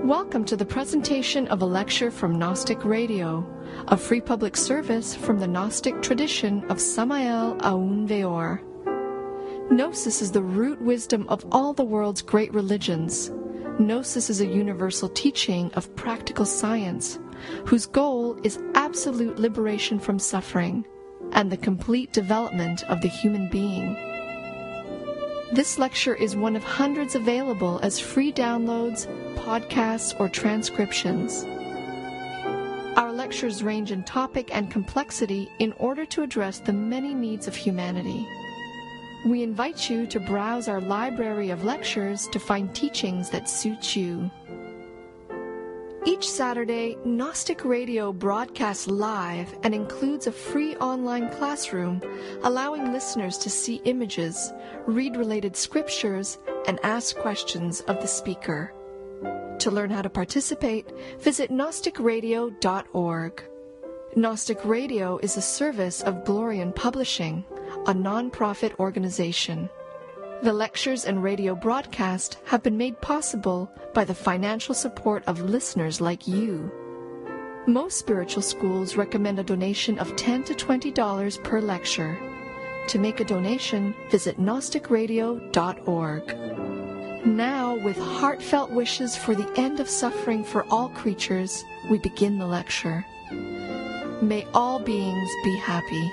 Welcome to the presentation of a lecture from Gnostic Radio, a free public service from the Gnostic tradition of Samael Aun Weor. Gnosis is the root wisdom of all the world's great religions. Gnosis is a universal teaching of practical science, whose goal is absolute liberation from suffering and the complete development of the human being. This lecture is one of hundreds available as free downloads, podcasts, or transcriptions. Our lectures range in topic and complexity in order to address the many needs of humanity. We invite you to browse our library of lectures to find teachings that suit you. Each Saturday, Gnostic Radio broadcasts live and includes a free online classroom allowing listeners to see images, read related scriptures, and ask questions of the speaker. To learn how to participate, visit gnosticradio.org. Gnostic Radio is a service of Glorian Publishing, a non-profit organization. The lectures and radio broadcast have been made possible by the financial support of listeners like you. Most spiritual schools recommend a donation of $10 to $20 per lecture. To make a donation, visit gnosticradio.org. Now, with heartfelt wishes for the end of suffering for all creatures, we begin the lecture. May all beings be happy.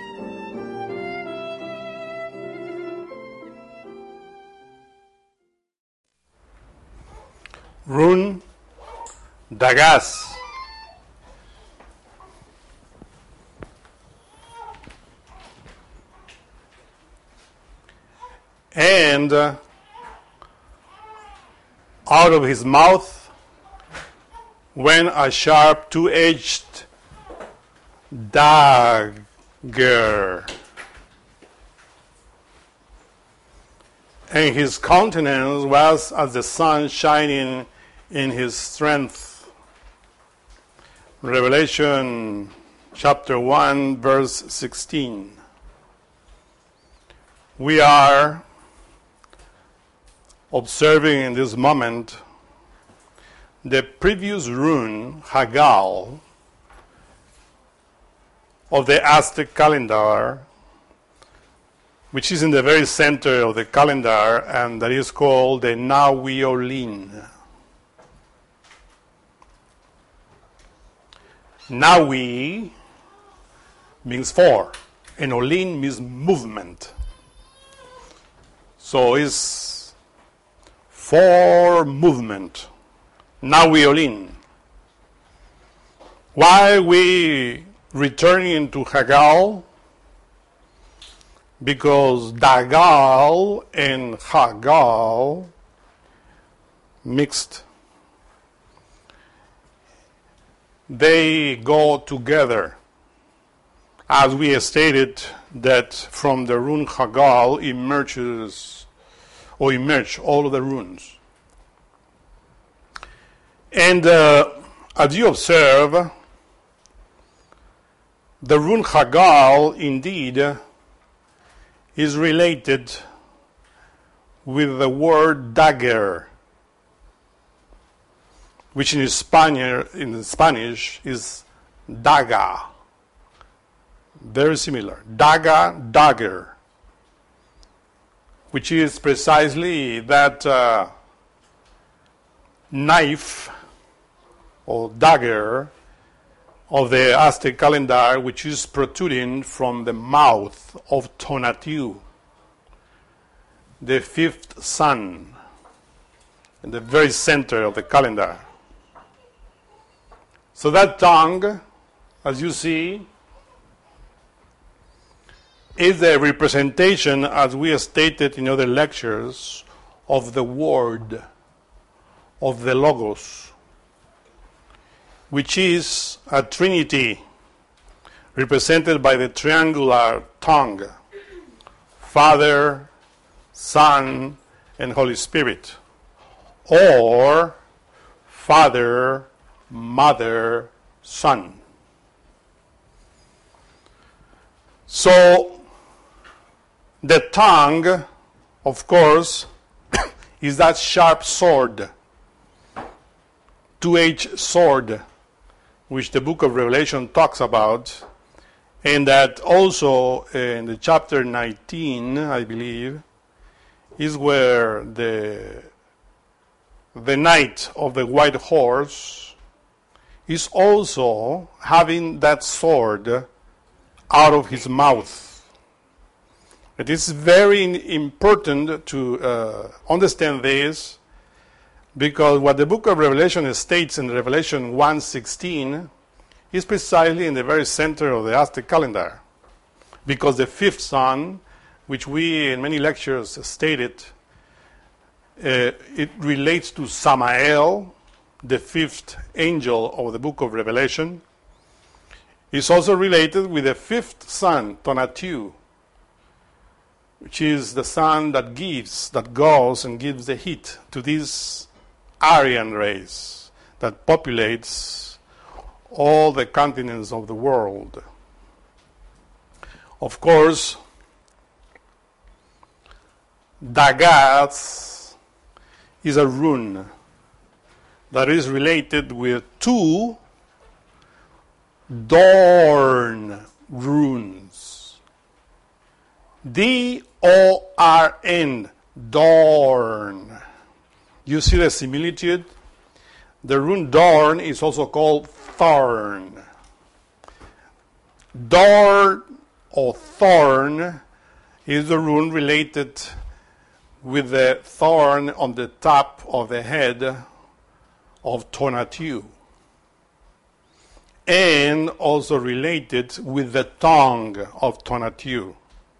Rune Dagas. And out of his mouth went a sharp two-edged dagger, and his countenance was as the sun shining in his strength. Revelation chapter 1, verse 16. We are observing in this moment the previous rune, Hagal, of the Aztec calendar, which is in the very center of the calendar, and that is called the Nahui-Olin. Nahui means four, and Olin means movement. So it's four movement. Nahui-Olin. Why we returning to Hagal? Because Dagal and Hagal mixed. They go together. As we stated that from the rune Hagal emerge all of the runes. And as you observe, the rune Hagal indeed is related with the word dagger, which in Spanish is daga. Very similar. Daga, dagger, which is precisely that knife or dagger of the Aztec calendar, which is protruding from the mouth of Tonatiuh, the fifth sun, in the very center of the calendar. So that tongue, as you see, is a representation, as we have stated in other lectures, of the word, of the Logos, which is a trinity represented by the triangular tongue, Father, Son, and Holy Spirit, or Father, Mother, Son. So the tongue, of course, is that sharp sword two-edged sword, which the book of Revelation talks about, and that also in the chapter 19, I believe, is where the knight of the white horse is also having that sword out of his mouth. It is very important to understand this, because what the book of Revelation states in Revelation 1:16 is precisely in the very center of the Aztec calendar. Because the fifth son, which we in many lectures stated, it relates to Samael, the fifth angel of the book of Revelation. It's also related with the fifth son, Tonatiuh, which is the sun that goes and gives the heat to this Aryan race that populates all the continents of the world. Of course, Dagaz is a rune that is related with two Dorn runes. D-O-R-N, Dorn. You see the similitude? The rune Dorn is also called Thorn. Dorn or Thorn is the rune related with the thorn on the top of the head of Tonatiuh, and also related with the tongue of Tonatiuh.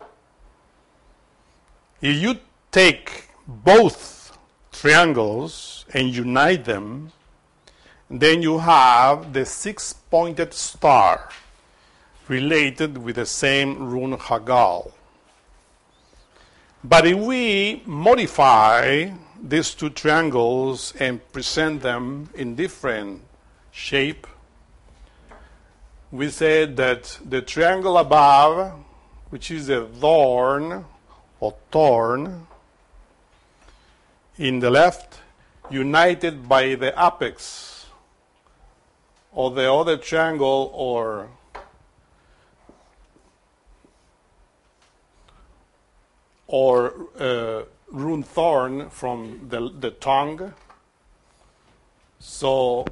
If you take both triangles and unite them, then you have the six-pointed star related with the same rune Hagal. But if we modify these two triangles and present them in different shape, we said that the triangle above, which is a thorn or thorn, in the left, united by the apex of the other triangle or rune thorn from the tongue. So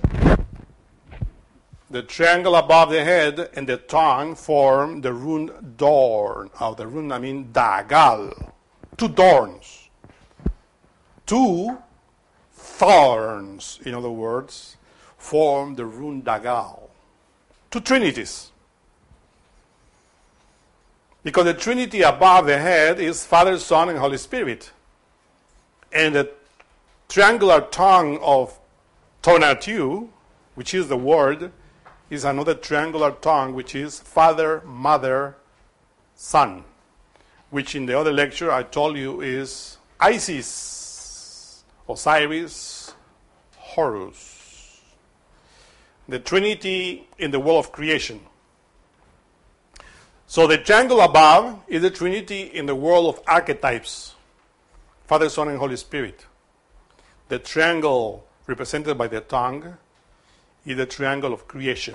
the triangle above the head and the tongue form the rune Dorn. The rune, Dagal. Two dorns. Two thorns, in other words, form the rune Dagal. Two trinities. Because the Trinity above the head is Father, Son, and Holy Spirit. And the triangular tongue of Tonatiuh, which is the Word, is another triangular tongue, which is Father, Mother, Son, which in the other lecture I told you is Isis, Osiris, Horus. The Trinity in the world of creation. So the triangle above is the Trinity in the world of archetypes, Father, Son, and Holy Spirit. The triangle represented by the tongue is the triangle of creation,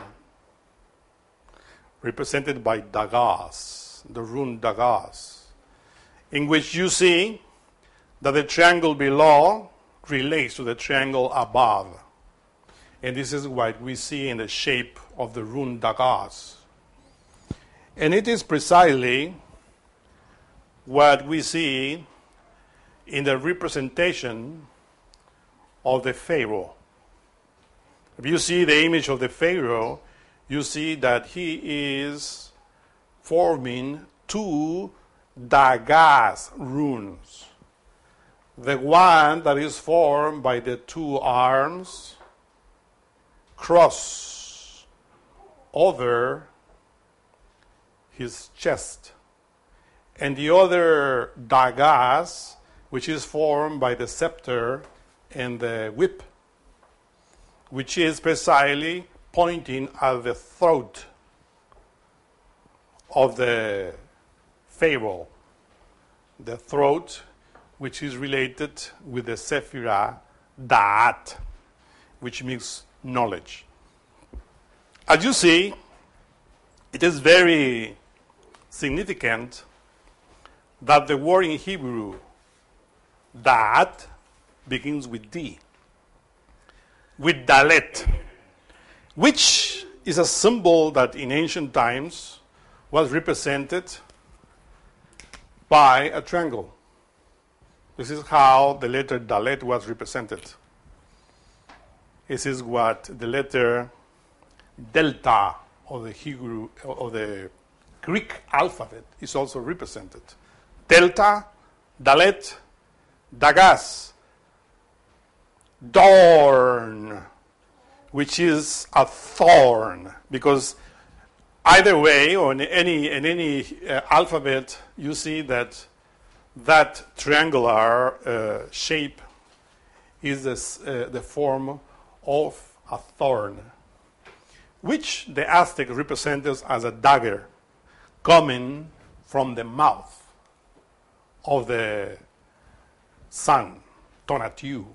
represented by Dagaz, the rune Dagaz, in which you see that the triangle below relates to the triangle above. And this is what we see in the shape of the rune Dagaz. And it is precisely what we see in the representation of the Pharaoh. If you see the image of the Pharaoh, you see that he is forming two Dagaz runes. The one that is formed by the two arms cross over his chest, and the other Dagaz, which is formed by the scepter and the whip, which is precisely pointing at the throat of the Pharaoh, the throat which is related with the Sephirah Da'at, which means knowledge. As you see, it is very significant that the word in Hebrew, that, begins with D, with Dalet, which is a symbol that in ancient times was represented by a triangle. This is how the letter Dalet was represented. This is what the letter Delta of the Hebrew, of the Greek alphabet is also represented. Delta, Dalet, Dagas, Dorn, which is a thorn, because either way, or in any alphabet, you see that triangular shape is the form of a thorn, which the Aztec represented as a dagger coming from the mouth of the sun, Tonatiuh.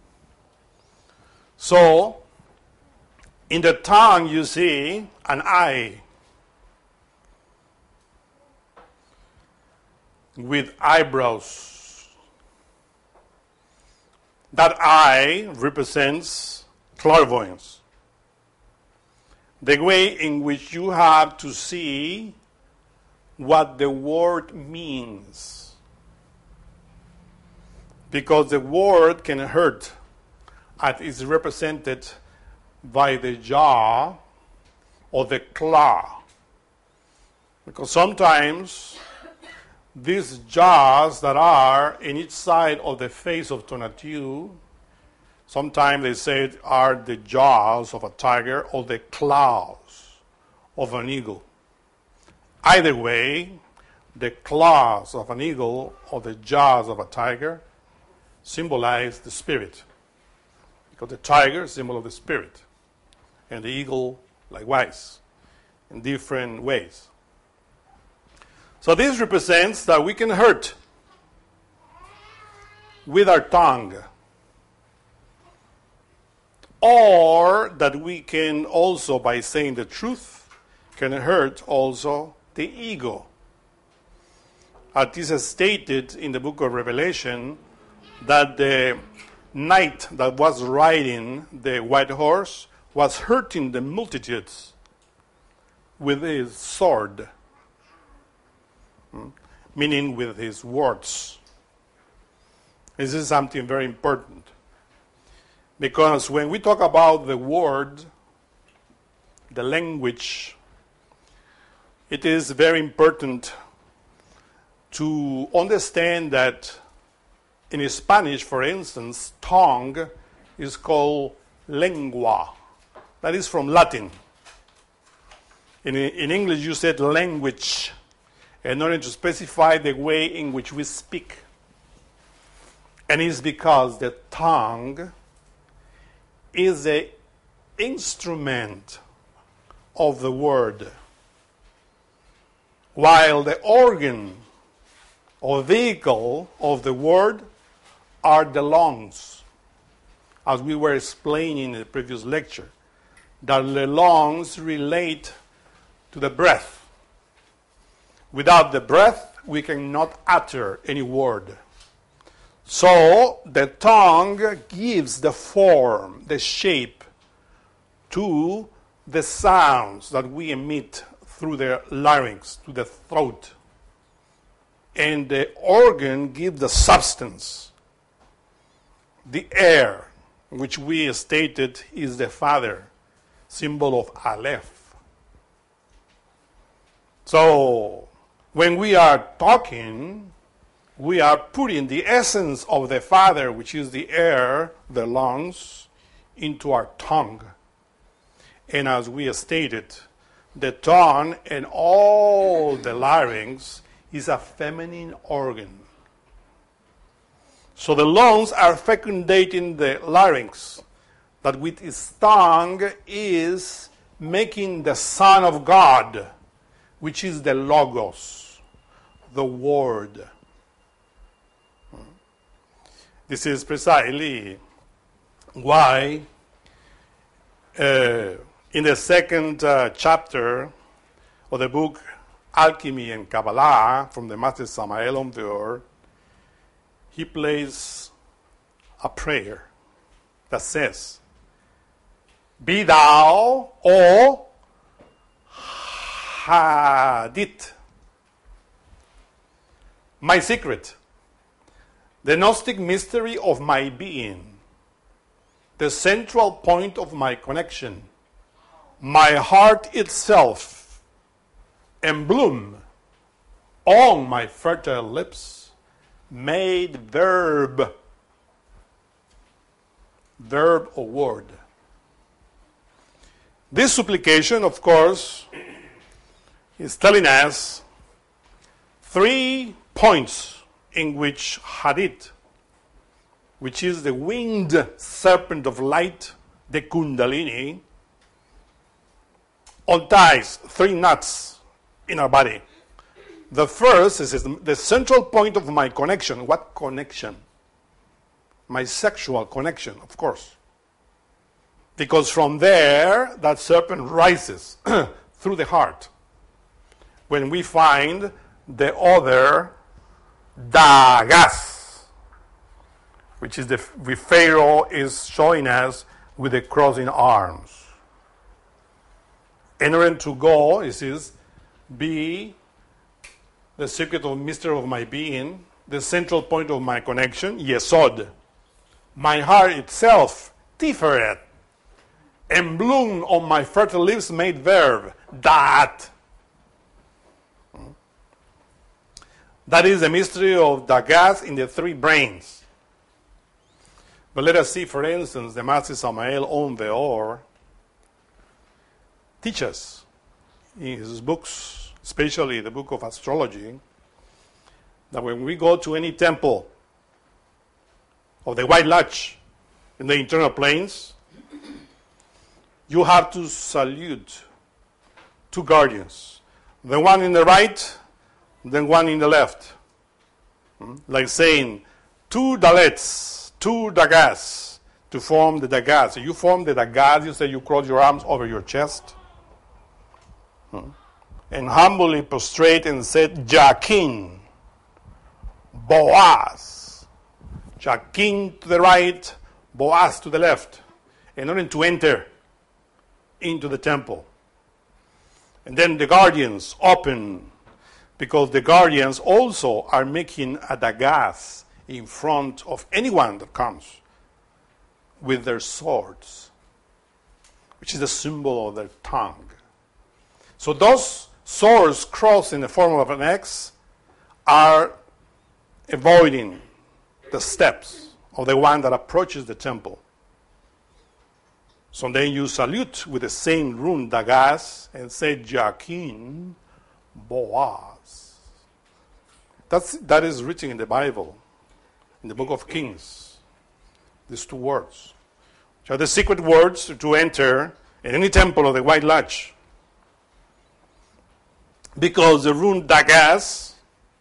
So, in the tongue, you see an eye with eyebrows. That eye represents clairvoyance, the way in which you have to see what the word means. Because the word can hurt, and is represented by the jaw or the claw. Because sometimes these jaws that are in each side of the face of Tonatiuh, sometimes they say are the jaws of a tiger or the claws of an eagle. Either way, the claws of an eagle or the jaws of a tiger symbolize the spirit. Because the tiger is a symbol of the spirit, and the eagle likewise, in different ways. So this represents that we can hurt with our tongue, or that we can also, by saying the truth, can hurt also the ego. As this is stated in the book of Revelation, that the knight that was riding the white horse was hurting the multitudes with his sword, meaning with his words. This is something very important, because when we talk about the word, the language, it is very important to understand that in Spanish, for instance, tongue is called lengua. That is from Latin. In English, you said language, in order to specify the way in which we speak. And it's because the tongue is the instrument of the word, while the organ or vehicle of the word are the lungs, as we were explaining in the previous lecture, that the lungs relate to the breath. Without the breath, we cannot utter any word. So the tongue gives the form, the shape, to the sounds that we emit through the larynx, to the throat. And the organ gives the substance, the air, which we stated is the Father, symbol of Aleph. So when we are talking, we are putting the essence of the Father, which is the air, the lungs, into our tongue. And as we stated, the tongue and all the larynx is a feminine organ. So the lungs are fecundating the larynx, that with its tongue is making the Son of God, which is the Logos, the Word. This is precisely why in the second chapter of the book Alchemy and Kabbalah from the Master Samael Aun Weor, he plays a prayer that says, "Be thou, O Hadith, my secret, the Gnostic mystery of my being, the central point of my connection, my heart itself, and bloom on my fertile lips, made verb or word." This supplication, of course, is telling us 3 points in which Hadith, which is the winged serpent of light, the Kundalini, unties 3 knots in our body. The first is the central point of my connection. What connection? My sexual connection, of course. Because from there, that serpent rises through the heart. When we find the other Dagas, which is the Pharaoh is showing us with the crossing arms. In order to go, it says, be the secret of mystery of my being, the central point of my connection, Yesod. My heart itself, Tiferet, and bloom on my fertile lips made verb, Dat. That is the mystery of Dagas in the 3 brains. But let us see, for instance, the Master Samael Aun Weor teaches in his books, especially the book of astrology, that when we go to any temple of the White Lodge in the internal planes, you have to salute 2 guardians. The one in the right, then one in the left. Like saying, 2 Dalets, 2 Dagas, to form the Dagas. So you form the Dagas, you say you cross your arms over your chest. And humbly prostrate and said, Jakin, Boaz. Jakin to the right, Boaz to the left. In order to enter into the temple. And then the guardians open, because the guardians also are making a dagas in front of anyone that comes with their swords, which is a symbol of their tongue. So those swords crossed in the form of an X are avoiding the steps of the one that approaches the temple. So then you salute with the same rune Dagas and say Jakin Boaz. That is written in the Bible, in the book of Kings. These 2 words, which are the secret words to enter in any temple of the White Lodge. Because the rune Dagas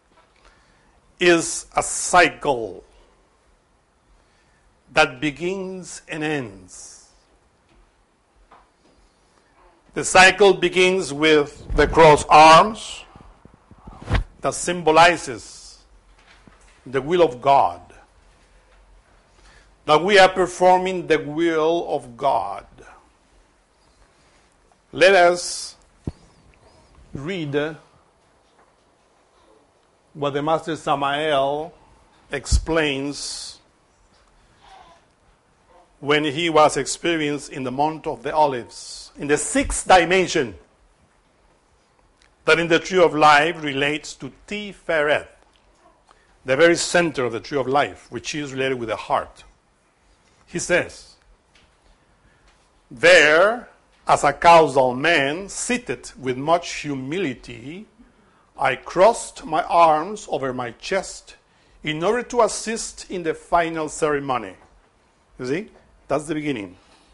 is a cycle that begins and ends. The cycle begins with the crossed arms that symbolizes the will of God. That we are performing the will of God. Let us read what the Master Samael explains when he was experienced in the Mount of the Olives, in the 6th dimension, that in the Tree of Life relates to Tiferet, the very center of the Tree of Life, which is related with the heart. He says, there, as a causal man, seated with much humility, I crossed my arms over my chest in order to assist in the final ceremony. You see? That's the beginning.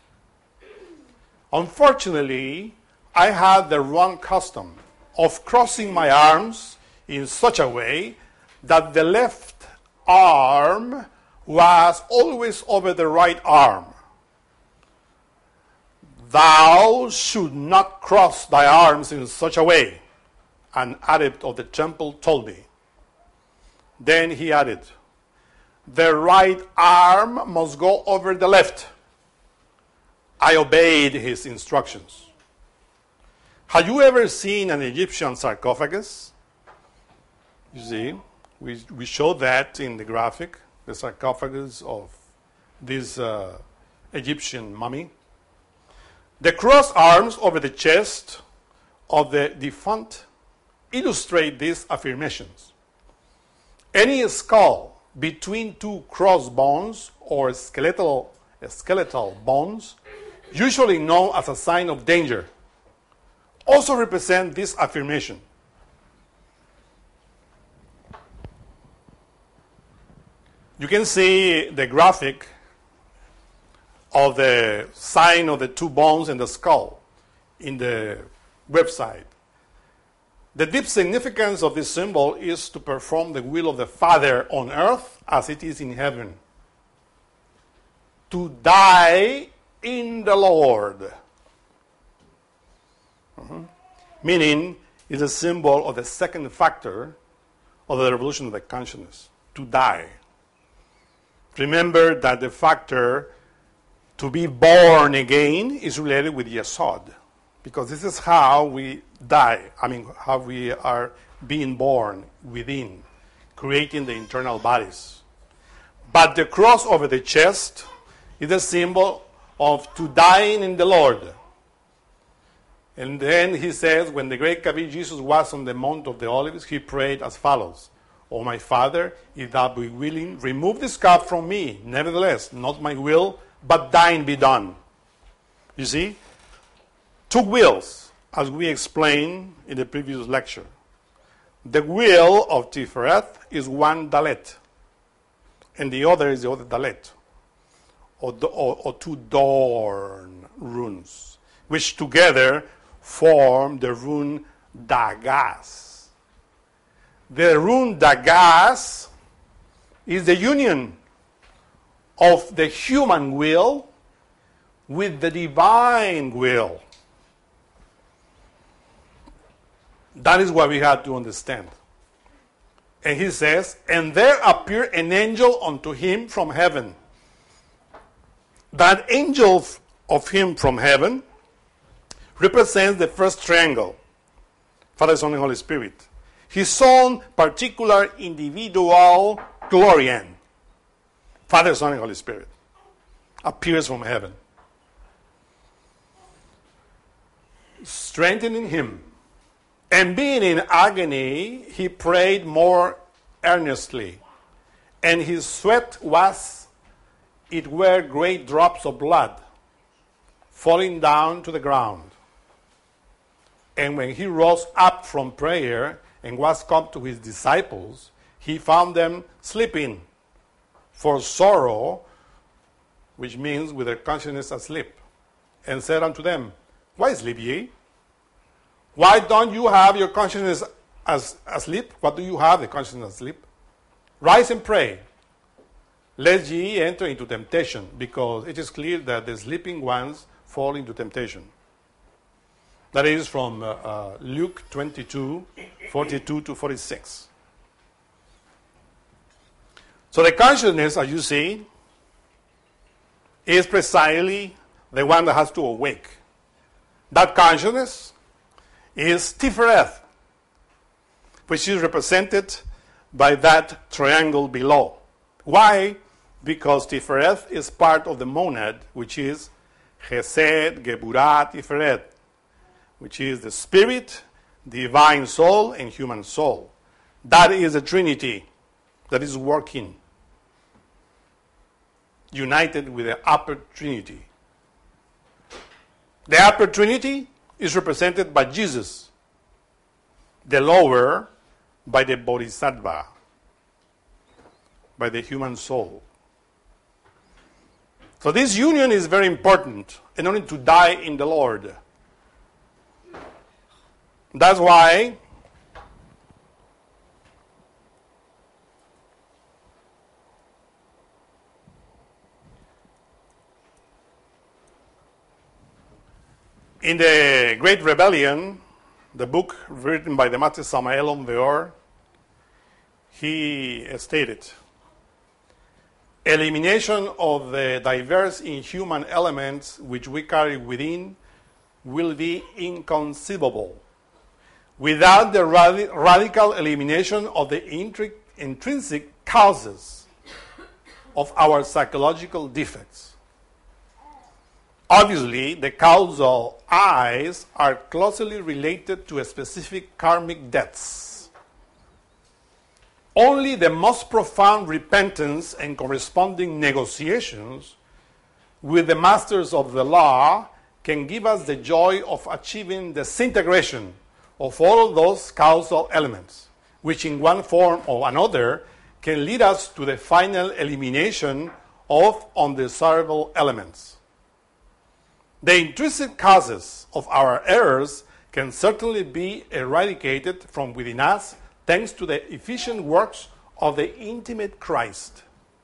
Unfortunately, I had the wrong custom of crossing my arms in such a way that the left arm was always over the right arm. Thou should not cross thy arms in such a way, an adept of the temple told me. Then he added, the right arm must go over the left. I obeyed his instructions. Have you ever seen an Egyptian sarcophagus? You see, we showed that in the graphic, the sarcophagus of this Egyptian mummy. The crossed arms over the chest of the defunct illustrate these affirmations. Any skull between two crossbones or skeletal bones, usually known as a sign of danger, also represent this affirmation. You can see the graphic of the sign of the two bones and the skull in the website. The deep significance of this symbol is to perform the will of the Father on earth as it is in heaven. To die in the Lord. Meaning, is a symbol of the second factor of the revolution of the consciousness, to die. Remember that the factor to be born again is related with Yesod, because this is how we die. How we are being born within, creating the internal bodies. But the cross over the chest is a symbol of to dying in the Lord. And then he says, when the great Kabir Jesus was on the Mount of the Olives, he prayed as follows. O my Father, if thou be willing, remove this cup from me. Nevertheless, not my will, but thine be done. You see? Two wills, as we explained in the previous lecture. The will of Tiferet is one Dalet, and the other is the other Dalet, or two Dorn runes, which together form the rune Dagas. The rune Dagas is the union of the human will with the divine will. That is what we have to understand. And he says, and there appeared an angel unto him from heaven. That angel of him from heaven represents the first triangle, Father, Son, and Holy Spirit. His own particular individual Glorian, Father, Son, and Holy Spirit, appears from heaven, strengthening him. And being in agony, he prayed more earnestly, and his sweat were great drops of blood falling down to the ground. And when he rose up from prayer and was come to his disciples, he found them sleeping for sorrow, which means with their consciousness asleep, and said unto them, why sleep ye? Why don't you have your consciousness asleep? What do you have the consciousness asleep? Rise and pray, lest ye enter into temptation, because it is clear that the sleeping ones fall into temptation. That is from Luke 22, 42 to 46. So the consciousness, as you see, is precisely the one that has to awake. That consciousness is Tifereth, which is represented by that triangle below. Why? Because Tifereth is part of the monad, which is Chesed, Geburah, Tiferet, which is the spirit, divine soul, and human soul. That is a trinity that is working, united with the upper trinity. The upper trinity is represented by Jesus, the lower by the Bodhisattva, by the human soul. So this union is very important in order to die in the Lord. That's why In the Great Rebellion, the book written by the Master Samael Aun Weor, he stated, elimination of the diverse inhuman elements which we carry within will be inconceivable without the radical elimination of the intrinsic causes of our psychological defects. Obviously, the causal eyes are closely related to specific karmic debts. Only the most profound repentance and corresponding negotiations with the masters of the law can give us the joy of achieving the disintegration of all those causal elements, which in one form or another can lead us to the final elimination of undesirable elements. The intrinsic causes of our errors can certainly be eradicated from within us thanks to the efficient works of the intimate Christ.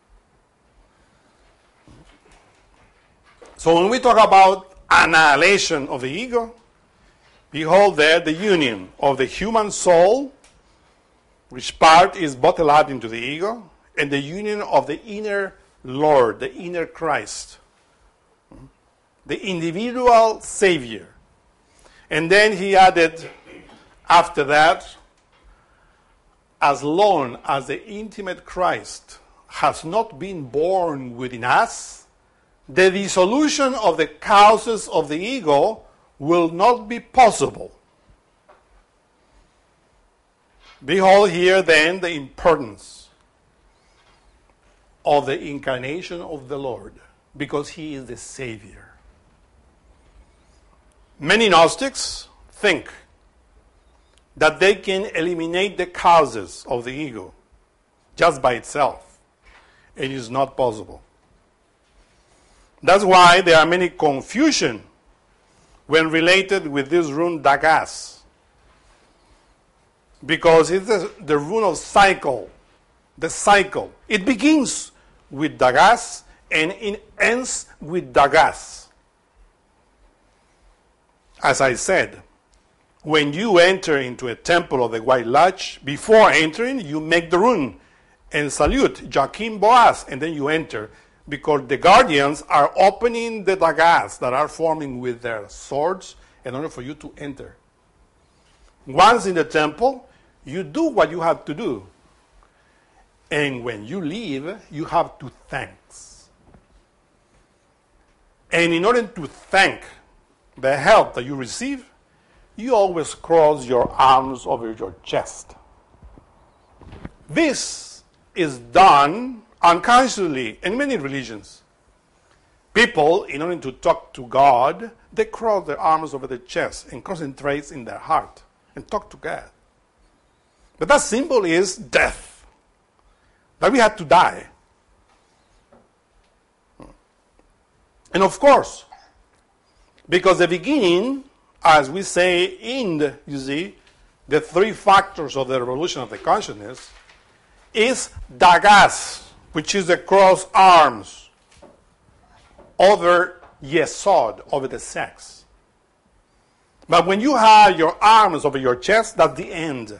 So when we talk about annihilation of the ego, behold there the union of the human soul, which part is bottled up into the ego, and the union of the inner Lord, the inner Christ, the individual Savior. And then he added, after that, as long as the intimate Christ has not been born within us, the dissolution of the causes of the ego will not be possible. Behold here then the importance of the incarnation of the Lord, because he is the Savior. Many Gnostics think that they can eliminate the causes of the ego just by itself. It is not possible. That's why there are many confusion when related with this rune Dagas, because it's the rune of cycle, the cycle. It begins with Dagas and it ends with Dagas. As I said, when you enter into a temple of the White Lodge, before entering, you make the rune and salute Joachim Boaz, and then you enter, because the guardians are opening the dagas that are forming with their swords in order for you to enter. Once in the temple, you do what you have to do. And when you leave, you have to thank. And in order to thank the help that you receive, you always cross your arms over your chest. This is done unconsciously in many religions. People, in order to talk to God, they cross their arms over their chest and concentrate in their heart and talk to God. But that symbol is death, that we have to die. And of course, because the beginning, as we say in the three factors of the revolution of the consciousness, is Dagas, which is the cross arms over Yesod, over the sex. But when you have your arms over your chest, that's the end.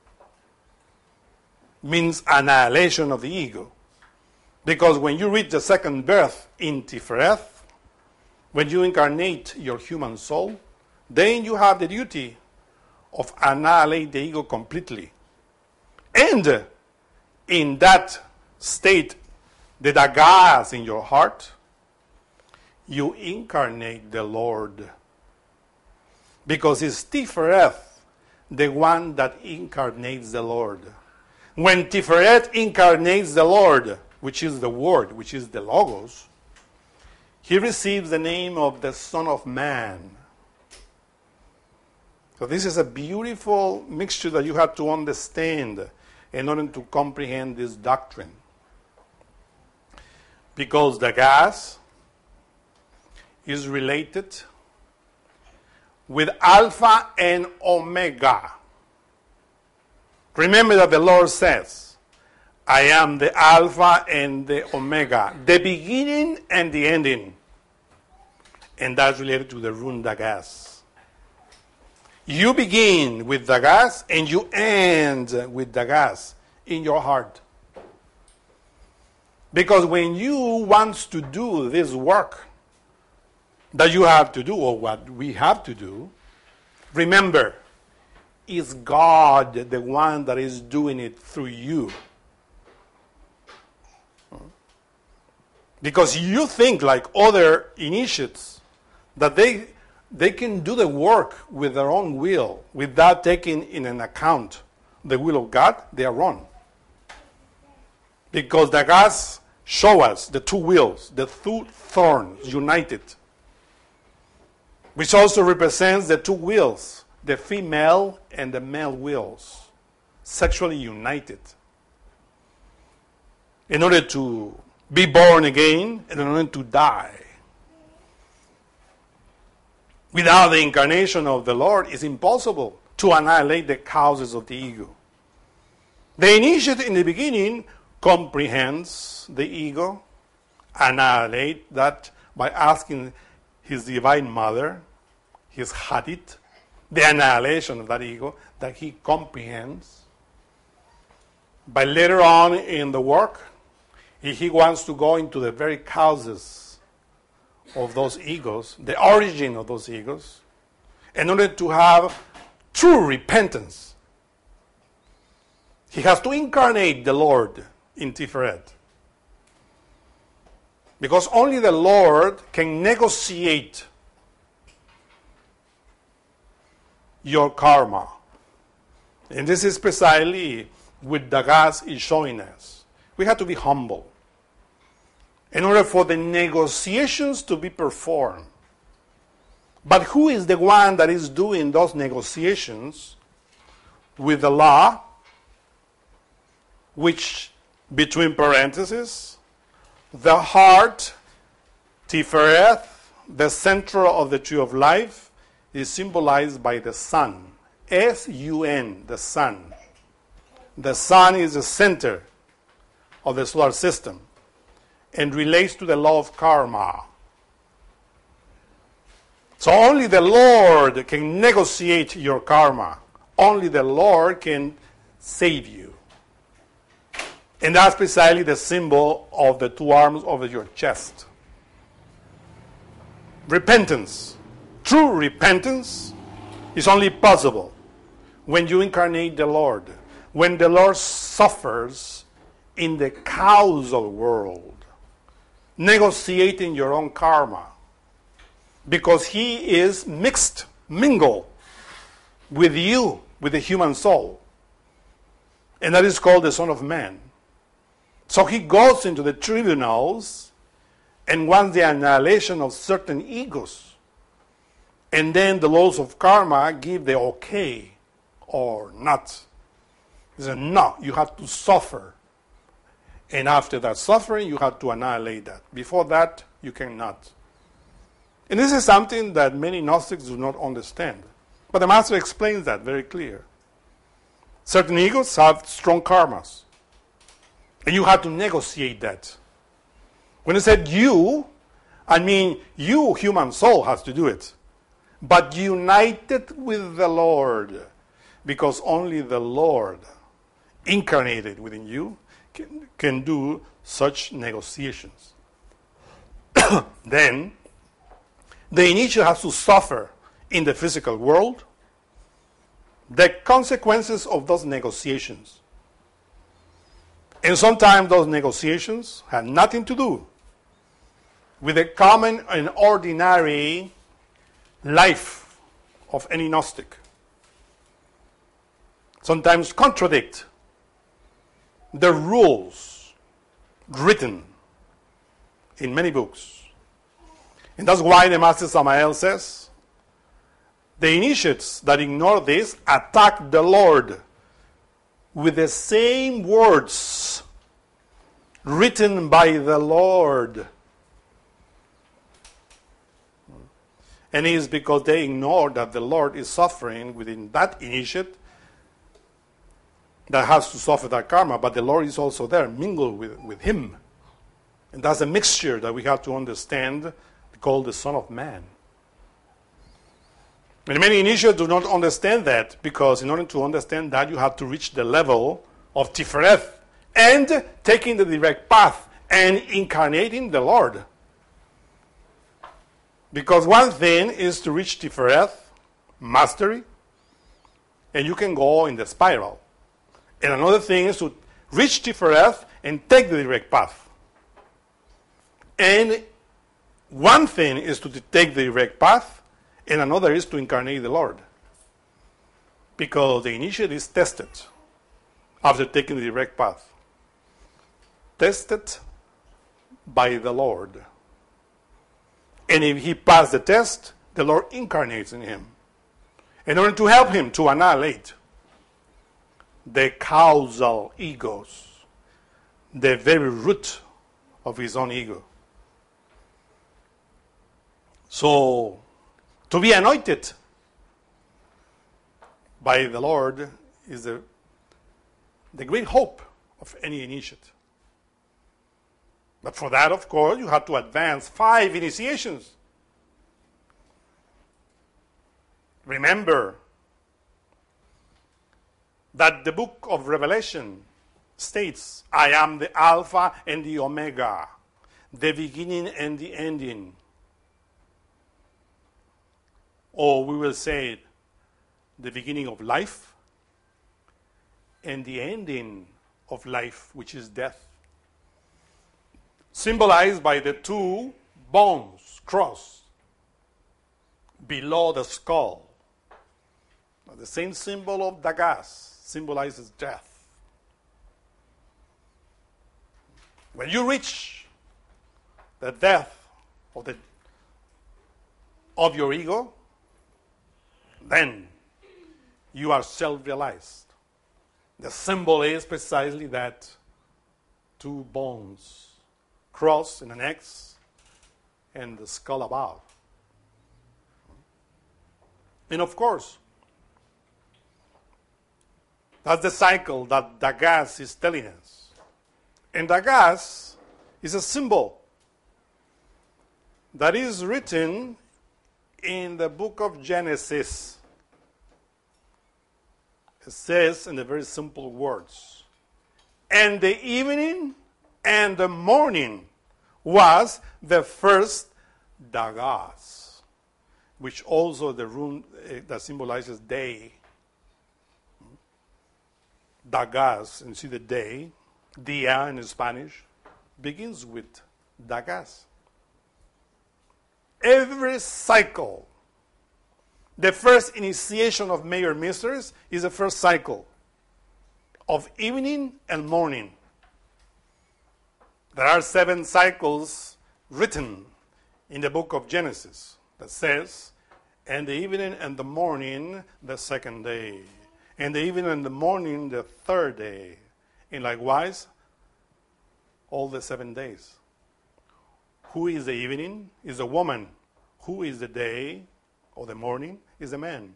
Means annihilation of the ego. Because when you reach the second birth in Tifereth, when you incarnate your human soul, then you have the duty of annihilate the ego completely. And in that state, the Dagas in your heart, you incarnate the Lord. Because it's Tifereth, the one that incarnates the Lord. When Tiferet incarnates the Lord, which is the Word, which is the Logos, he receives the name of the Son of Man. So this is a beautiful mixture that you have to understand in order to comprehend this doctrine. Because the gas is related with Alpha and Omega. Remember that the Lord says, I am the Alpha and the Omega, the beginning and the ending. And that's related to the rune Dagas. You begin with the gas and you end with the gas in your heart. Because when you want to do this work that you have to do, or what we have to do, remember, it's God the one that is doing it through you. Because you think like other initiates that they can do the work with their own will without taking in an account the will of God, they are wrong. Because the gods show us the two wills, the two thorns united, which also represents the two wills, the female and the male wills, sexually united, in order to be born again and in order to die. Without the incarnation of the Lord, it's impossible to annihilate the causes of the ego. The initiate in the beginning comprehends the ego, annihilate that by asking his divine mother, his hadith, the annihilation of that ego that he comprehends. But later on in the work, he wants to go into the very causes of those egos, the origin of those egos, in order to have true repentance. He has to incarnate the Lord in Tiferet. Because only the Lord can negotiate your karma. And this is precisely what Dagas is showing us. We have to be humble in order for the negotiations to be performed. But who is the one that is doing those negotiations with the law, which, between parentheses, the heart, Tiferet, the center of the tree of life, is symbolized by the sun. S-U-N, the sun. The sun is the center of the solar system and relates to the law of karma. So only the Lord can negotiate your karma. Only the Lord can save you. And that's precisely the symbol of the two arms over your chest. Repentance. True repentance is only possible when you incarnate the Lord, when the Lord suffers in the causal world, negotiating your own karma, because he is mingled with you, with the human soul. And that is called the Son of Man. So he goes into the tribunals and wants the annihilation of certain egos. And then the laws of karma give the okay or not. He said, no, you have to suffer. And after that suffering, you have to annihilate that. Before that, you cannot. And this is something that many Gnostics do not understand. But the Master explains that very clear. Certain egos have strong karmas. And you have to negotiate that. When he said you, I mean you, human soul, has to do it. But united with the Lord. Because only the Lord, incarnated within you, can do such negotiations. Then, the initiate has to suffer in the physical world the consequences of those negotiations. And sometimes those negotiations have nothing to do with the common and ordinary life of any Gnostic. Sometimes contradict the rules written in many books. And that's why the Master Samael says, the initiates that ignore this attack the Lord with the same words written by the Lord. And it is because they ignore that the Lord is suffering within that initiate that has to suffer that karma, but the Lord is also there, mingled with him. And that's a mixture that we have to understand, called the Son of Man. And many initiates do not understand that, because in order to understand that, you have to reach the level of Tifereth and taking the direct path and incarnating the Lord. Because one thing is to reach Tifereth, mastery, and you can go in the spiral. And another thing is to reach Tifereth and take the direct path. And one thing is to take the direct path, and another is to incarnate the Lord. Because the initiate is tested after taking the direct path. Tested by the Lord. And if he passed the test, the Lord incarnates in him in order to help him to annihilate the causal egos, the very root of his own ego. So, to be anointed by the Lord is the great hope of any initiate. But for that, of course, you have to advance 5 initiations. Remember that the book of Revelation states, I am the Alpha and the Omega, the beginning and the ending. Or we will say the beginning of life and the ending of life, which is death. Symbolized by the 2 bones crossed below the skull. The same symbol of Dagas symbolizes death. When you reach the death of your ego, then you are self-realized. The symbol is precisely that 2 bones cross in an X and the skull above. And of course, that's the cycle that Dagas is telling us. And Dagas is a symbol that is written in the book of Genesis. It says in the very simple words, and the evening and the morning was the first Dagas, which also the rune that symbolizes day. Dagas, and you see the day, dia in Spanish, begins with Dagas. Every cycle, the first initiation of major mysteries is the first cycle of evening and morning. There are 7 cycles written in the book of Genesis that says, and the evening and the morning, the second day. And the evening and the morning, the third day. And likewise, all the 7 days. Who is the evening? Is a woman. Who is the day or the morning? Is a man.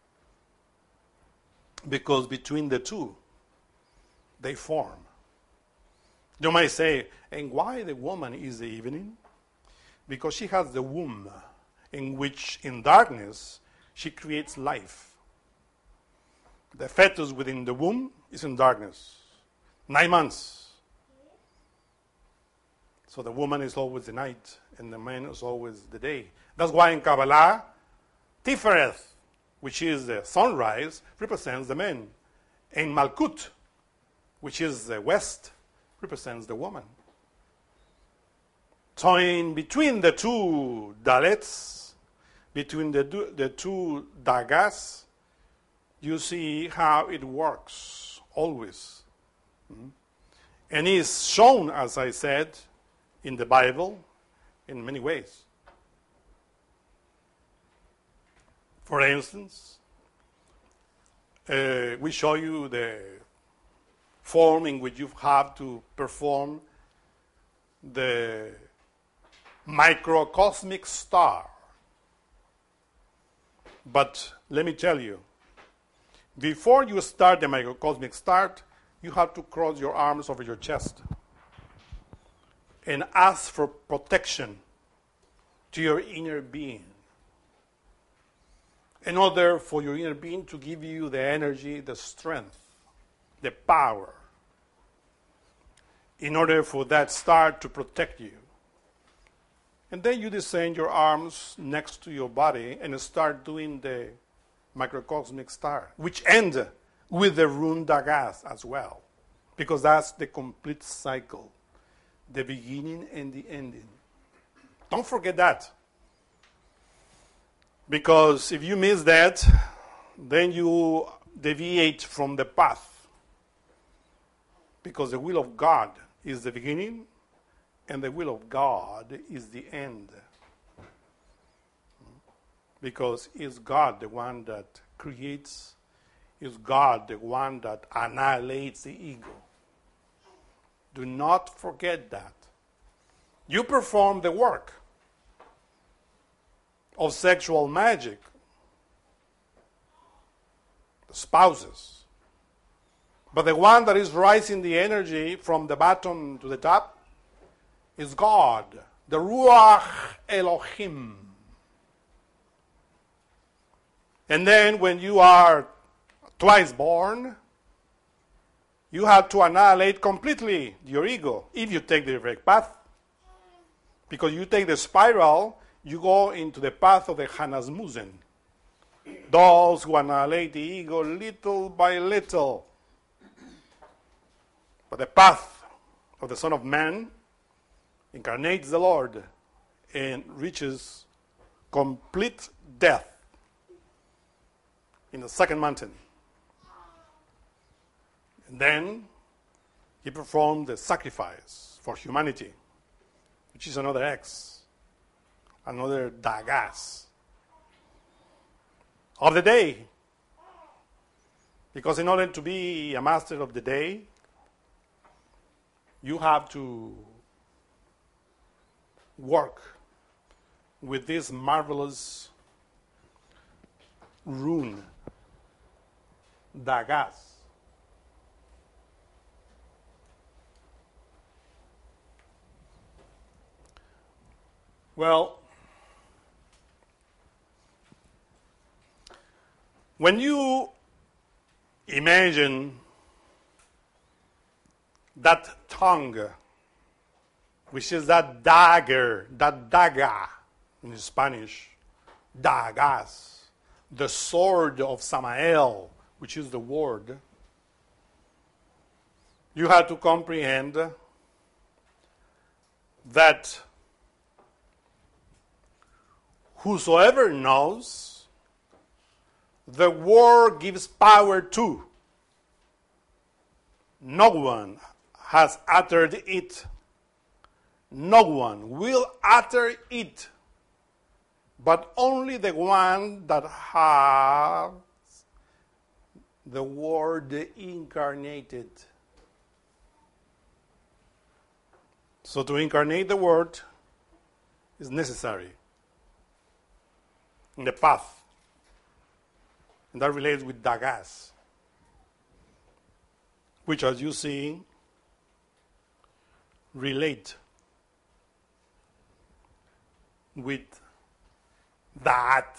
Because between the 2, they form. You might say, and why the woman is the evening? Because she has the womb in which, in darkness, she creates life. The fetus within the womb is in darkness. 9 months. So the woman is always the night, and the man is always the day. That's why in Kabbalah, Tifereth, which is the sunrise, represents the man. And Malkut, which is the west, represents the woman. So in between the 2 Dalets, between the 2 Dagas, you see how it works always. And it's shown, as I said, in the Bible in many ways. For instance, we show you the form in which you have to perform the microcosmic star. But let me tell you, before you start the microcosmic start, you have to cross your arms over your chest and ask for protection to your inner being. in order for your inner being to give you the energy, the strength, the power, in order for that star to protect you. And then you descend your arms next to your body and start doing the microcosmic star, which ends with the rune Dagas as well, because that's the complete cycle, the beginning and the ending. Don't forget that. Because if you miss that, then you deviate from the path. Because the will of God is the beginning, and the will of God is the end. Because it's God the one that creates, it's God the one that annihilates the ego. Do not forget that. You perform the work of sexual magic, the spouses. But the one that is rising the energy from the bottom to the top is God, the Ruach Elohim. And then when you are twice born, you have to annihilate completely your ego if you take the direct path. Because you take the spiral, you go into the path of the Hanasmusen. Those who annihilate the ego little by little. But the path of the Son of Man incarnates the Lord and reaches complete death in the second mountain. And then he performed the sacrifice for humanity, which is another X, another Dagas of the day. Because in order to be a master of the day, you have to work with this marvelous rune, Dagas. Well, when you imagine that tongue, which is that dagger, that daga in Spanish, dagas, the sword of Samael, which is the word, you have to comprehend that whosoever knows, the word gives power to. No one has uttered it. No one will utter it, but only the one that has the Word incarnated. So to incarnate the Word is necessary in the path. And that relates with Dagas, which, as you see, relate with that.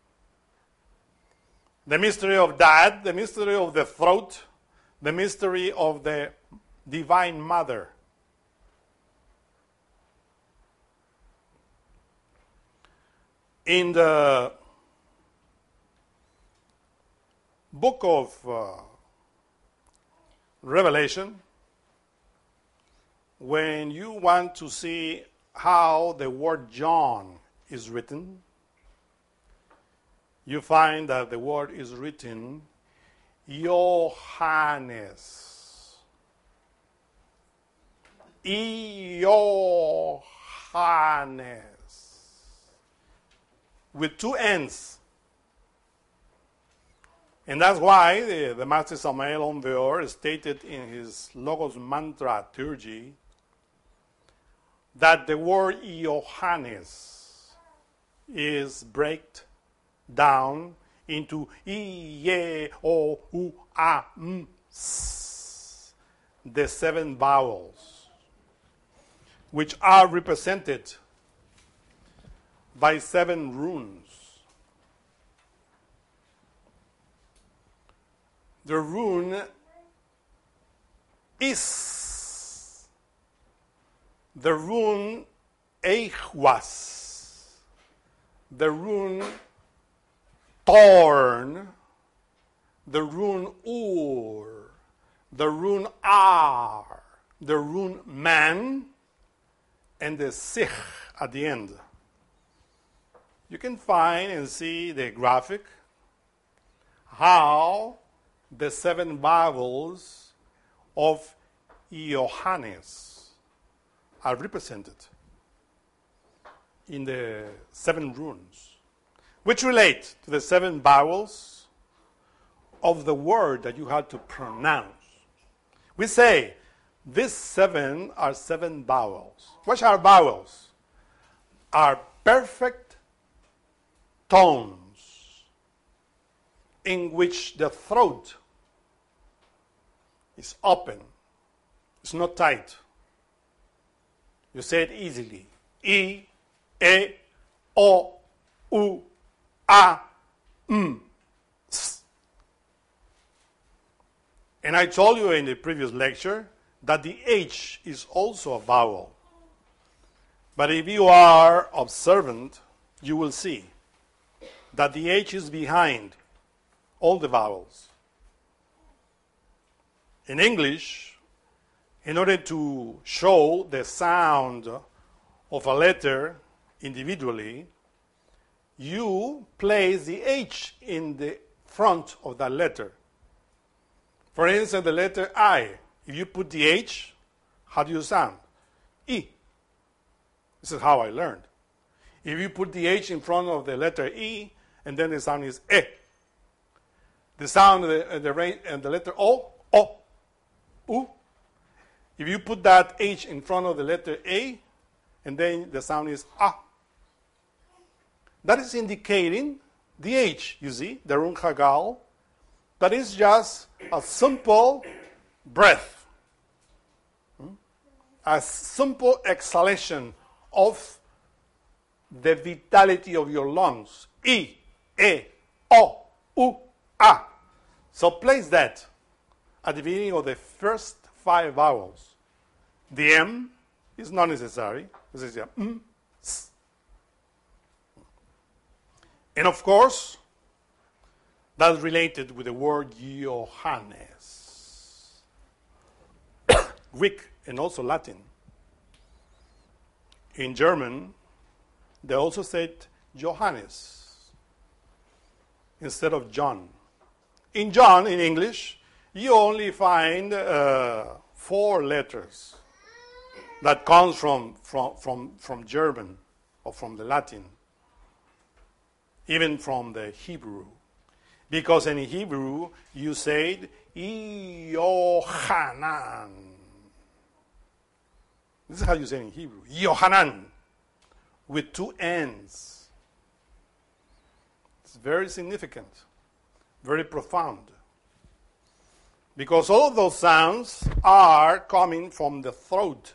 The mystery of that, the mystery of the throat, the mystery of the Divine Mother. In the book of Revelation, when you want to see how the word John is written, you find that the word is written Johannes. Johannes. With two N's. And that's why the Master Samael Onveor stated in his Logos Mantra Theurgy that the word Johannes is break down into I-E-O-U-A-M-S, the 7 vowels, which are represented by 7 runes. the rune is, the rune Eichwas, the rune Torn, the rune Ur, the rune Ar, the rune Man, and the Sich at the end. You can find and see the graphic how the 7 vowels of Johannes are represented in the 7 runes, which relate to the 7 vowels of the word that you had to pronounce. We say these 7 are 7 vowels. What are vowels? Are perfect tones in which the throat is open. It's not tight. You say it easily. I, E, O, U, A, S. And I told you in the previous lecture that the H is also a vowel. But if you are observant, you will see that the H is behind all the vowels. In English, in order to show the sound of a letter individually, you place the H in the front of that letter. For instance, the letter I. If you put the H, how do you sound? E. This is how I learned. If you put the H in front of the letter E, and then the sound is E. The sound of the letter O, U. If you put that H in front of the letter A, and then the sound is A. That is indicating the H, you see, the rune Hagal. That is just a simple breath, a simple exhalation of the vitality of your lungs. I, E, O, U, A. So place that at the beginning of the first 5 vowels. The M is not necessary. This is a S. And of course, that's related with the word Johannes. Greek and also Latin. In German, they also said Johannes instead of John. In John, in English, you only find 4 letters that comes from German or from the Latin, even from the Hebrew. Because in Hebrew, you said Yohanan. This is how you say it in Hebrew. Yohanan, with 2 N's. It's very significant, very profound. Because all of those sounds are coming from the throat.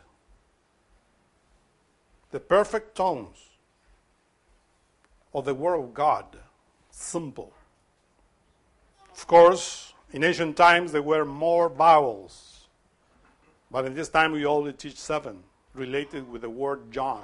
The perfect tones of the Word of God. Simple. Of course, in ancient times there were more vowels. But in this time we only teach 7 related with the word John.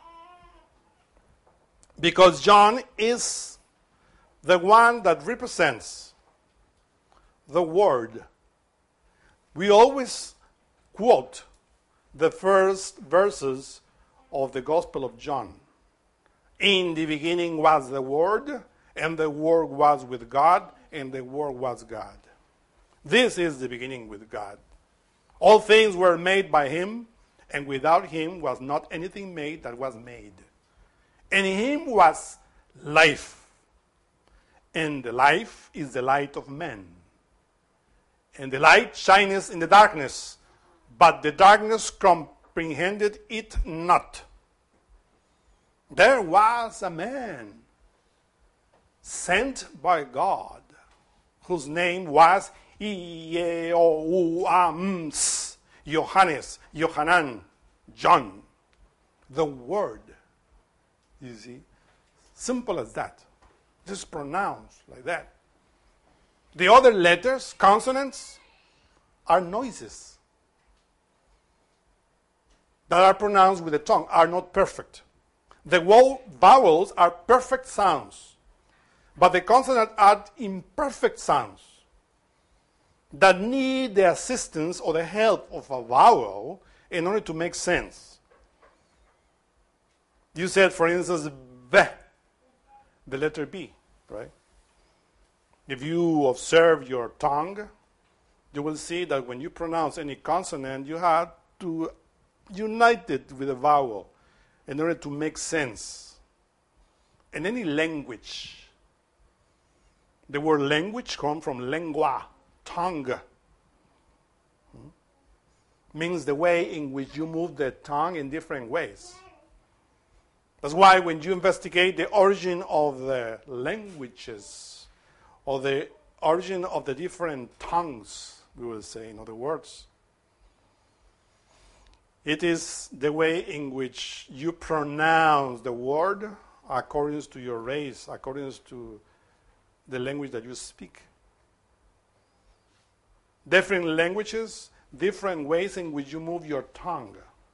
Because John is the one that represents the Word. We always quote the first verses of the Gospel of John. In the beginning was the Word, and the Word was with God, and the Word was God. This is the beginning with God. All things were made by Him, and without Him was not anything made that was made. And in Him was life, and the life is the light of men. And the light shineth in the darkness, but the darkness comprehended it not. There was a man sent by God, whose name was Johannes, Yohanan, John, the Word. You see? Simple as that. Just pronounced like that. The other letters, consonants, are noises that are pronounced with the tongue, are not perfect. The vowels are perfect sounds, but the consonants are imperfect sounds that need the assistance or the help of a vowel in order to make sense. You said, for instance, B, the letter B, right? If you observe your tongue, you will see that when you pronounce any consonant, you have to unite it with a vowel in order to make sense. In any language, the word language comes from lengua, tongue. Means the way in which you move the tongue in different ways. That's why when you investigate the origin of the languages, or the origin of the different tongues, we will say, in other words, it is the way in which you pronounce the word according to your race, according to the language that you speak. Different languages, different ways in which you move your tongue.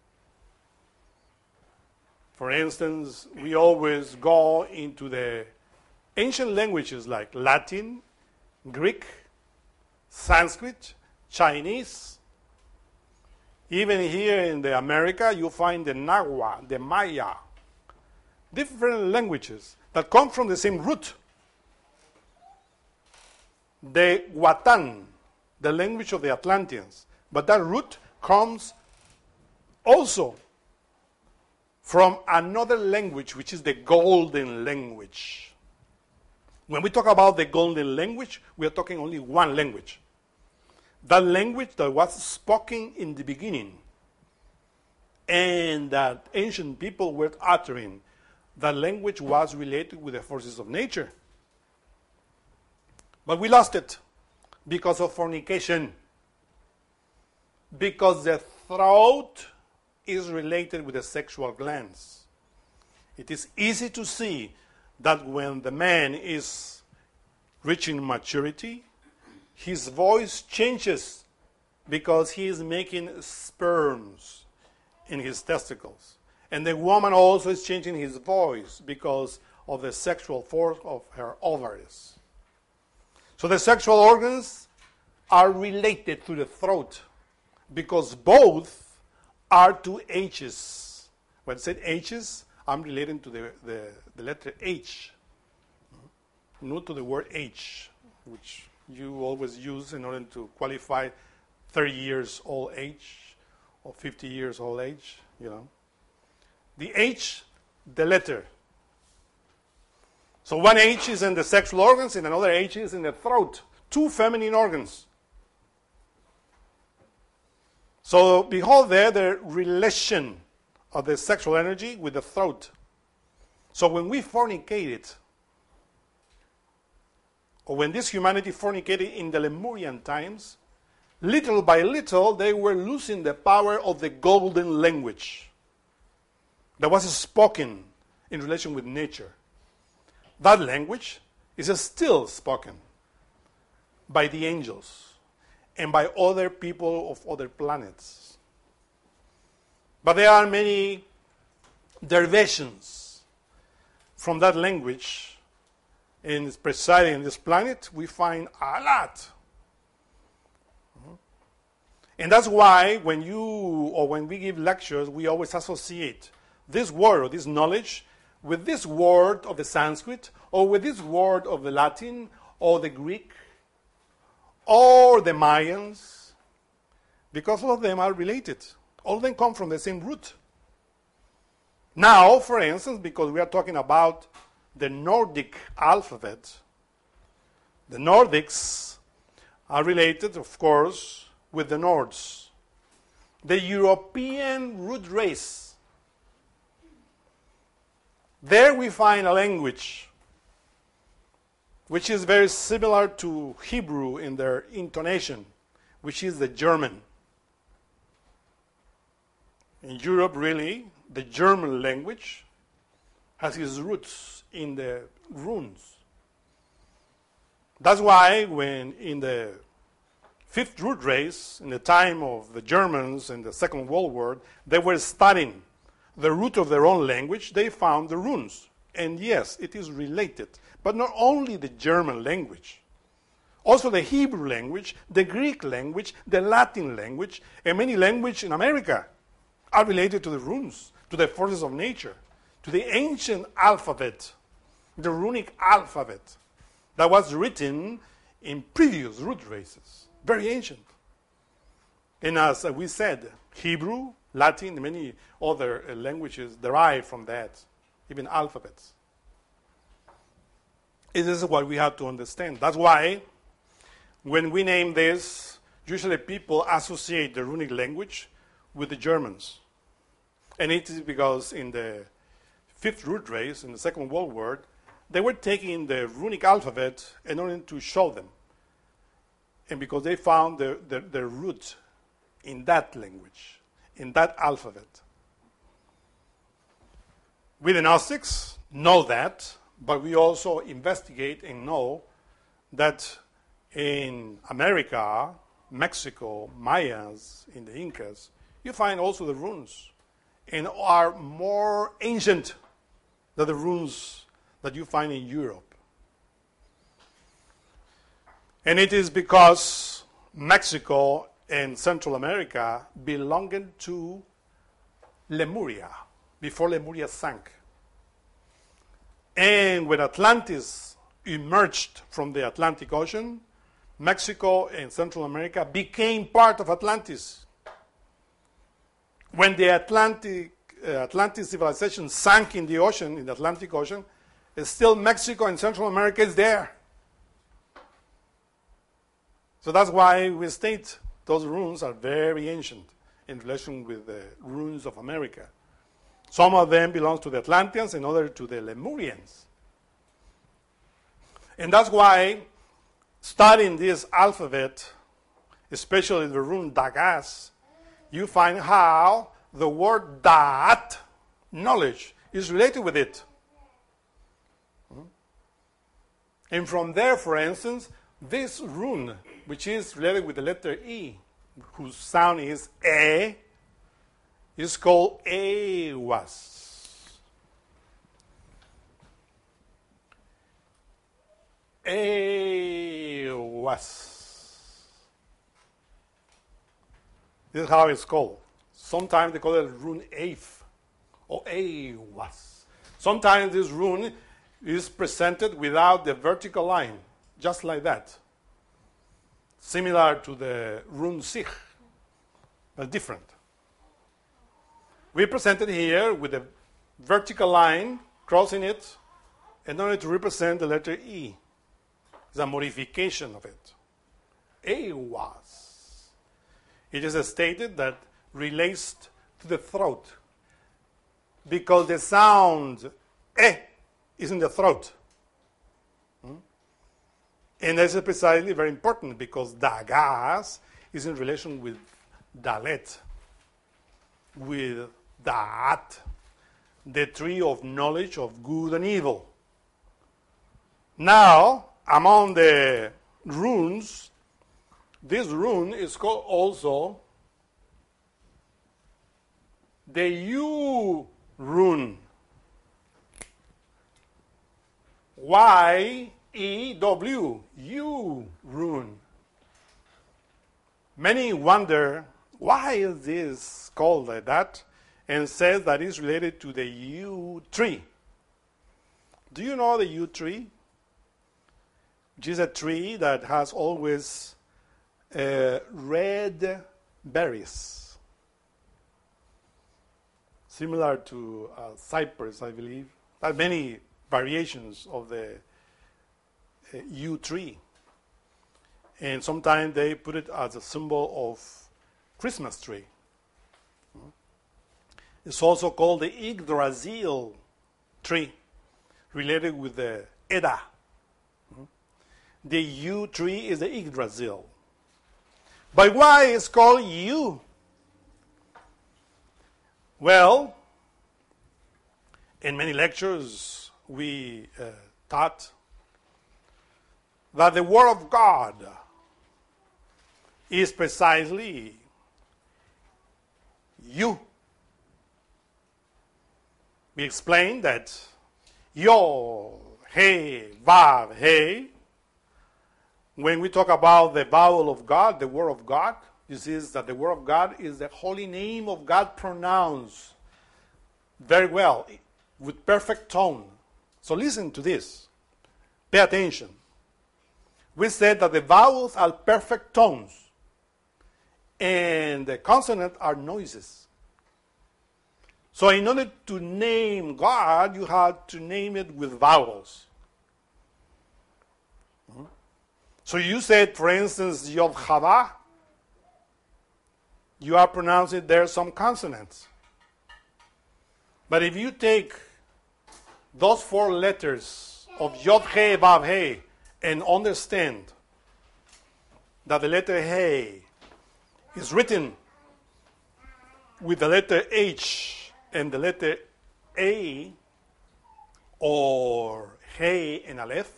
For instance, we always go into the ancient languages like Latin, Greek, Sanskrit, Chinese. Even here in the America, you find the Nahua, the Maya, different languages that come from the same root. The Watan, the language of the Atlanteans. But that root comes also from another language, which is the Golden Language. When we talk about the Golden Language, we are talking only one language. That language that was spoken in the beginning and that ancient people were uttering, that language was related with the forces of nature. But we lost it because of fornication. Because the throat is related with the sexual glands. It is easy to see that when the man is reaching maturity, his voice changes because he is making sperms in his testicles. And the woman also is changing his voice because of the sexual force of her ovaries. So the sexual organs are related to the throat because both are two H's. When I said H's, I'm relating to the letter H, not to the word H, which you always use in order to qualify 30 years old age or 50 years old age, you know. The H, the letter. So one H is in the sexual organs and another H is in the throat. Two feminine organs. So behold there the relation of the sexual energy with the throat. So when we fornicated, or when this humanity fornicated in the Lemurian times, little by little they were losing the power of the golden language that was spoken in relation with nature. That language is still spoken by the angels and by other people of other planets. But there are many derivations from that language in presiding in this planet. We find a lot. And that's why when we give lectures, we always associate this word or this knowledge with this word of the Sanskrit or with this word of the Latin or the Greek or the Mayans, because all of them are related. All of them come from the same root. Now, for instance, because we are talking about the Nordic alphabet, the Nordics are related, of course, with the Nords, the European root race. There we find a language which is very similar to Hebrew in their intonation, which is the German. In Europe, really, the German language has its roots in the runes. That's why when in the fifth root race, in the time of the Germans in the Second World War, they were studying the root of their own language, they found the runes. And yes, it is related. But not only the German language, also the Hebrew language, the Greek language, the Latin language, and many languages in America are related to the runes, to the forces of nature, to the ancient alphabet, the runic alphabet that was written in previous root races, very ancient. And as we said, Hebrew, Latin, and many other languages derive from that, even alphabets. This is what we have to understand. That's why when we name this, usually people associate the runic language with the Germans. And it is because in the fifth root race, in the Second World War, they were taking the runic alphabet in order to show them. And because they found the root in that language, in that alphabet. We, the Gnostics, know that, but we also investigate and know that in America, Mexico, Mayas, in the Incas, you find also the runes, and are more ancient than the runes that you find in Europe. And it is because Mexico and Central America belonged to Lemuria, before Lemuria sank. And when Atlantis emerged from the Atlantic Ocean, Mexico and Central America became part of Atlantis. When the Atlantis civilization sank in the ocean, in the Atlantic Ocean, still Mexico and Central America is there. So that's why we state those runes are very ancient in relation with the runes of America. Some of them belong to the Atlanteans and others to the Lemurians. And that's why studying this alphabet, especially the rune Dagas, you find how the word dat, knowledge, is related with it. And from there, for instance, this rune, which is related with the letter E, whose sound is E, is called Ewas. Ewas. This is how it's called. Sometimes they call it rune Eif or Ewas. Sometimes this rune is presented without the vertical line, just like that. Similar to the rune Sich, but different. We present it here with a vertical line crossing it in order to represent the letter E. It's a modification of it. Ewas. It is stated that relates to the throat because the sound E is in the throat. And this is precisely very important because Dagas is in relation with Dalet, with Dat, the tree of knowledge of good and evil. Now, among the runes, this rune is called also the U rune. Y-E-W, U rune. Many wonder, why is this called like that? And says that it's related to the yew tree. Do you know the yew tree? Which is a tree that has always red berries. Similar to cypress, I believe. There are many variations of the yew tree. And sometimes they put it as a symbol of Christmas tree. It's also called the Yggdrasil tree, related with the Edda. The yew tree is the Yggdrasil. But why is it called yew? Well, in many lectures we taught that the Word of God is precisely you. We explained that Yod, He, Vav, He, when we talk about the vowel of God, the Word of God, this is that the Word of God is the holy name of God pronounced very well, with perfect tone. So listen to this. Pay attention. We said that the vowels are perfect tones, and the consonants are noises. So in order to name God, you have to name it with vowels. So you said, for instance, Yod Hava, you are pronouncing there some consonants. But if you take those 4 letters of Yod He Vav He and understand that the letter He is written with the letter H and the letter A, or He and Aleph,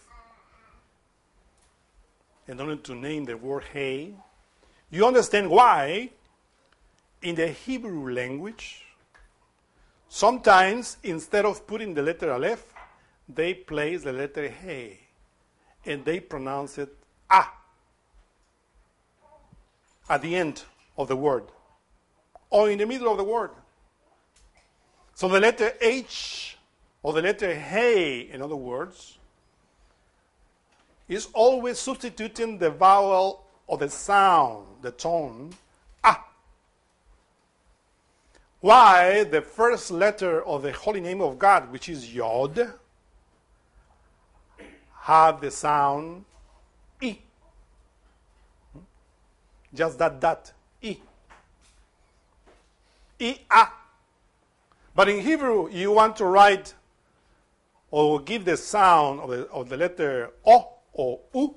in order to name the word He, you understand why in the Hebrew language, sometimes instead of putting the letter Aleph, they place the letter He, and they pronounce it A at the end of the word, or in the middle of the word. So the letter H, or the letter He, in other words, is always substituting the vowel or the sound, the tone, A. Why the first letter of the holy name of God, which is Yod, have the sound I. Just that, I. I-A. But in Hebrew, you want to write or give the sound of the letter O or U.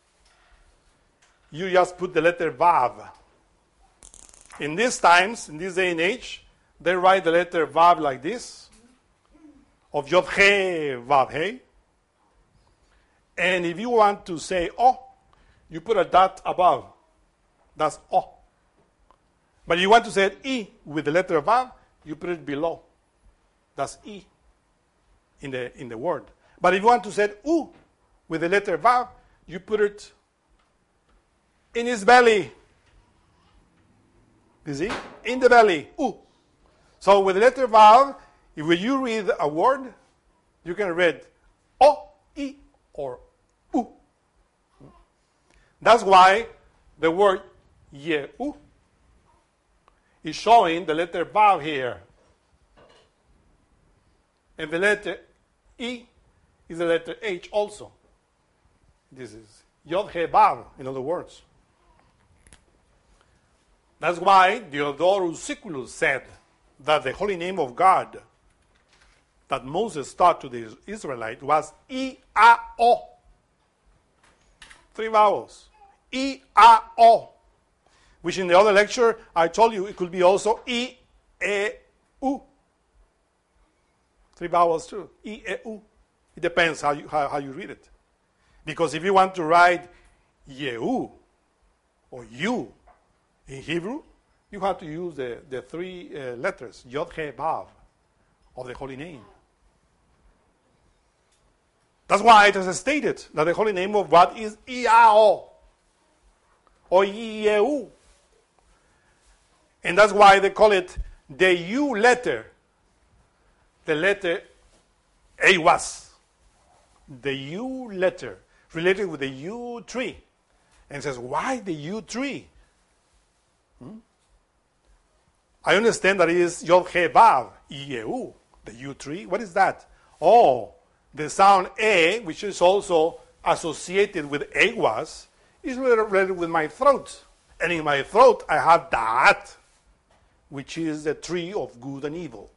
You just put the letter Vav. In these times, in this day and age, they write the letter Vav like this, of Yod He Vav He. And if you want to say O, you put a dot above. That's O. But you want to say I with the letter Vav, you put it below. That's I in the word. But if you want to say U with the letter Vav, you put it in his belly. You see? In the belly. U. So with the letter Vav, if you read a word, you can read O, I, or U. That's why the word Yehu is showing the letter Vav here. And the letter I is the letter H also. This is Yod He Vav, in other words. That's why Diodorus Siculus said that the holy name of God that Moses taught to the Israelites was I-A-O. 3 vowels. I-A-O. Which in the other lecture, I told you it could be also I-E-U. 3 vowels too. I-E-U. It depends how you read it. Because if you want to write Yehu or you in Hebrew, you have to use the 3 letters, Yod He Vav, of the holy name. That's why it is stated that the holy name of God is I-A-O or Yehu. And that's why they call it the U letter, the letter Awas. The U letter, related with the U tree. And says, why the U tree? I understand that it is Yod He Vav, Yehu, the U tree. What is that? Oh, the sound A, which is also associated with Awas, is related with my throat. And in my throat, I have that, which is the tree of good and evil.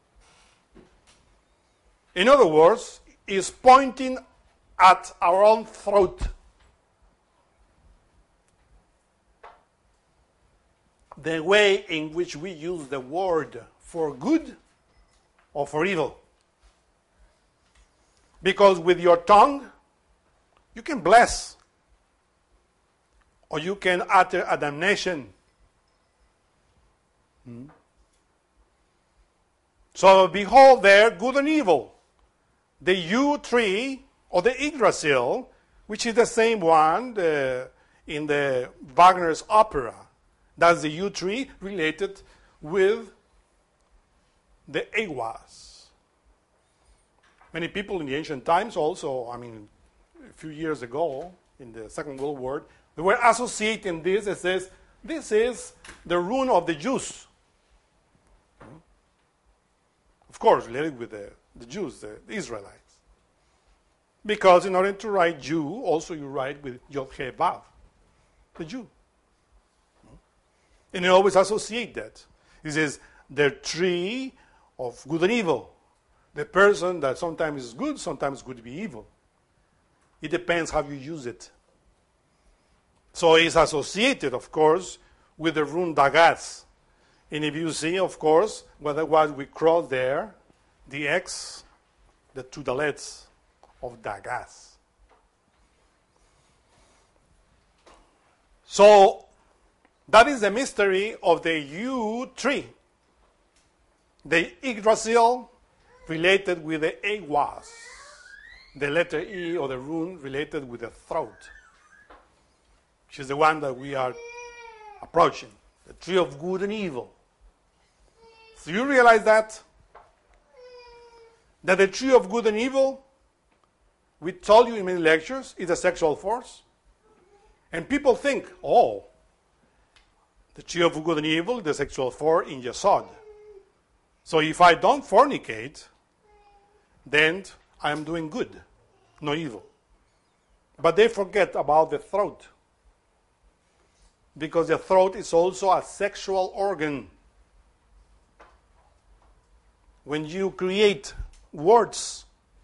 In other words, is pointing at our own throat. The way in which we use the word for good or for evil. Because with your tongue, you can bless or you can utter a damnation. So behold there, good and evil. The yew tree, or the Yggdrasil, which is the same one in the Wagner's opera. That's the yew tree related with the Awas. Many people in the ancient times also, a few years ago, in the Second World War, they were associating this. It says, this is the rune of the Jews. Of course, related with the Jews, the Israelites. Because in order to write Jew, also you write with Yod He Vav, the Jew. And you always associate that. It says, the tree of good and evil. The person that sometimes is good, sometimes could be evil. It depends how you use it. So it's associated, of course, with the rune Dagas. And if you see, of course, what we cross there, the X, the two dalets of Dagas. So that is the mystery of the yew tree. The Yggdrasil related with the Awas. The letter E, or the rune, related with the throat, which is the one that we are approaching. The tree of good and evil. So you realize that the tree of good and evil, we told you in many lectures, is a sexual force. And people think, oh, the tree of good and evil is the sexual force in Yesod. So if I don't fornicate, then I am doing good, no evil. But they forget about the throat. Because the throat is also a sexual organ. When you create words,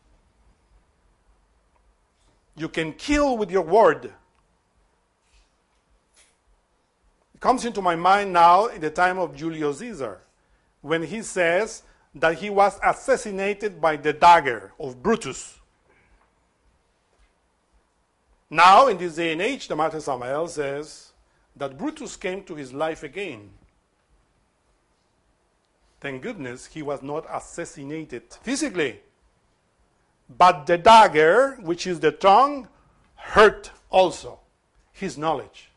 you can kill with your word. It comes into my mind now in the time of Julius Caesar, when he says that he was assassinated by the dagger of Brutus. Now, in this day and age, the Master Samael says that Brutus came to his life again. Thank goodness he was not assassinated physically. But the dagger, which is the tongue, hurt also his knowledge.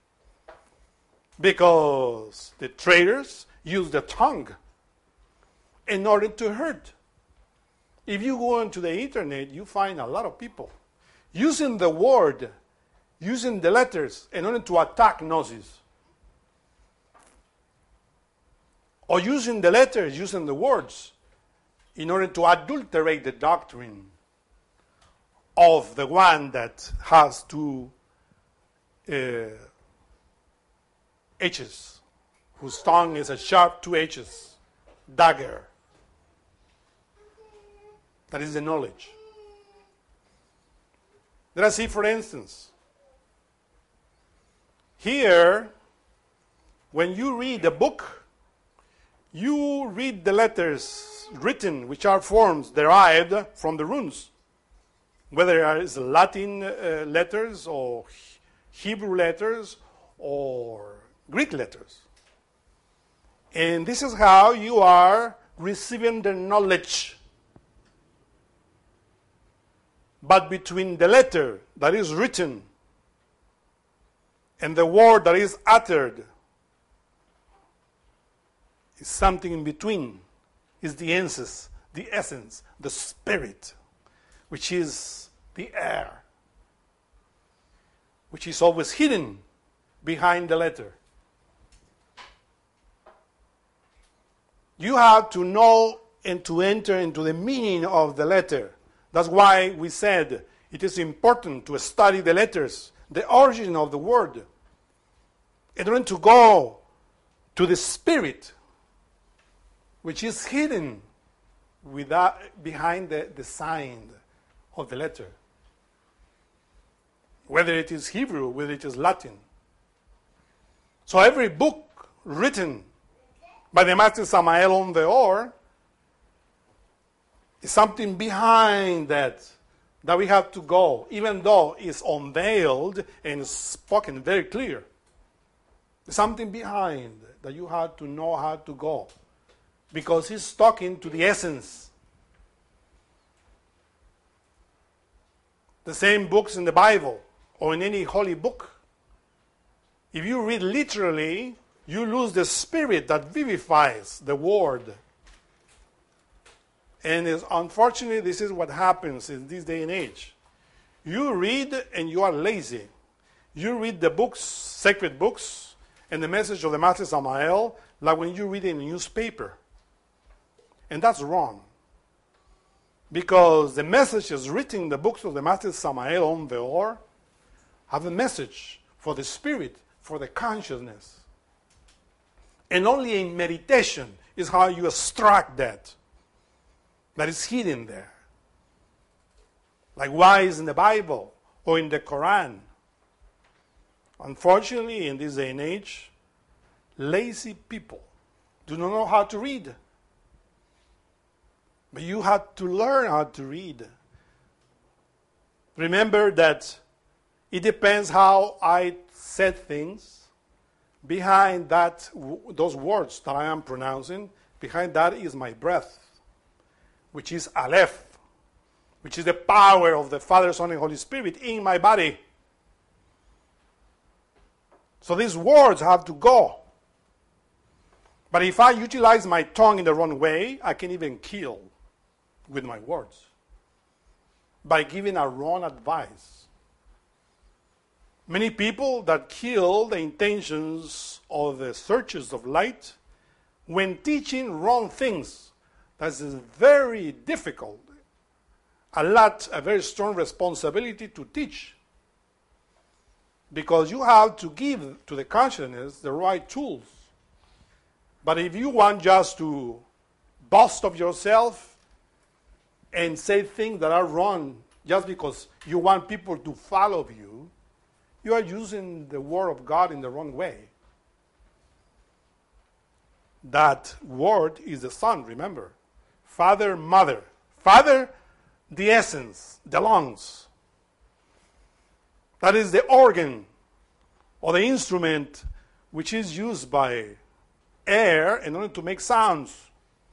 Because the traitors use the tongue in order to hurt. If you go onto the internet, you find a lot of people using the word, using the letters in order to attack Gnosis. Or using the letters, using the words, in order to adulterate the doctrine of the one that has two H's, whose tongue is a sharp two H's, dagger. That is the knowledge. Let us see, for instance, here, when you read a book, you read the letters written, which are forms derived from the runes, whether it is Latin letters or Hebrew letters or Greek letters. And this is how you are receiving the knowledge. But between the letter that is written and the word that is uttered is something in between. Is the essence, the spirit, which is the air, which is always hidden behind the letter. You have to know and to enter into the meaning of the letter. That's why we said it is important to study the letters, the origin of the word, in order to go to the spirit, which is hidden behind the sign of the letter. Whether it is Hebrew, whether it is Latin. So every book written by the Master Samael on the Or is something behind that that we have to go, even though it's unveiled and spoken very clear. There's something behind that you have to know how to go, because he's talking to the essence. The same books in the Bible or in any holy book, if you read literally, you lose the spirit that vivifies the word. And unfortunately, this is what happens in this day and age. You read and you are lazy. You read the books, sacred books, and the message of the Master Samael, like when you read in a newspaper. And that's wrong. Because the messages written in the books of the Master Samael on the Or have a message for the spirit, for the consciousness. And only in meditation is how you extract that is hidden there. Likewise in the Bible or in the Quran. Unfortunately, in this day and age, lazy people do not know how to read. But you have to learn how to read. Remember that it depends how I said things. Behind that, those words that I am pronouncing, behind that is my breath, which is Aleph, which is the power of the Father, Son, and Holy Spirit in my body. So these words have to go. But if I utilize my tongue in the wrong way, I can even kill with my words by giving a wrong advice. Many people that kill the intentions of the searchers of light when teaching wrong things. That is very difficult. A very strong responsibility to teach. Because you have to give to the consciousness the right tools. But if you want just to boast of yourself and say things that are wrong just because you want people to follow you, you are using the word of God in the wrong way. That word is the Son, remember. Father, Mother. Father, the essence, the lungs. That is the organ or the instrument which is used by air in order to make sounds.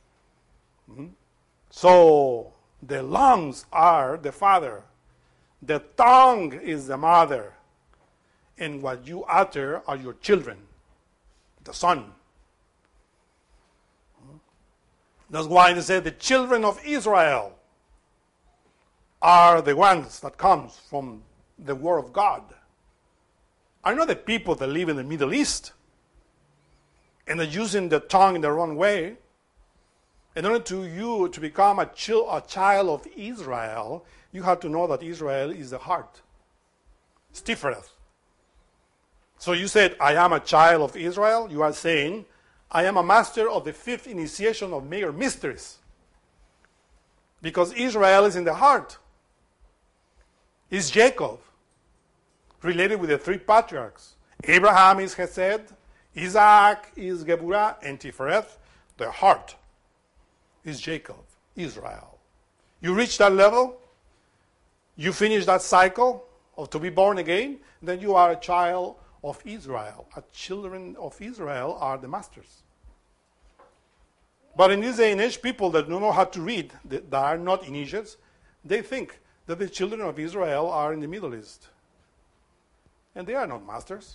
So the lungs are the Father. The tongue is the Mother. And what you utter are your children, the Son. That's why they say the children of Israel are the ones that comes from the Word of God. Are not the people that live in the Middle East and are using the tongue in the wrong way. In order to you to become a child of Israel, you have to know that Israel is the heart. It's Tifereth. So you said, I am a child of Israel. You are saying, I am a master of the fifth initiation of major mysteries. Because Israel is in the heart. Is Jacob, related with the three patriarchs. Abraham is Hesed, Isaac is Geburah, and Tifereth, the heart, is Jacob, Israel. You reach that level, you finish that cycle of to be born again, then you are a child of Israel. Children of Israel are the masters. But in this day and age, people that don't know how to read, that are not in Egypt, they think that the children of Israel are in the Middle East. And they are not masters.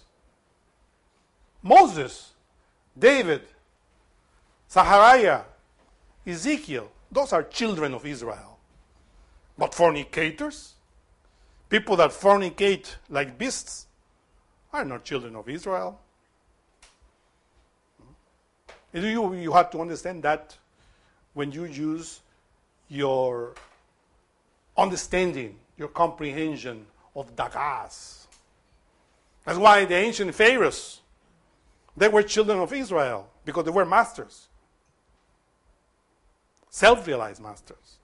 Moses, David, Zachariah, Ezekiel, those are children of Israel. But fornicators, people that fornicate like beasts, are not children of Israel. You have to understand that when you use your understanding, your comprehension of Dagas. That's why the ancient pharaohs, they were children of Israel, because they were masters. Self-realized masters.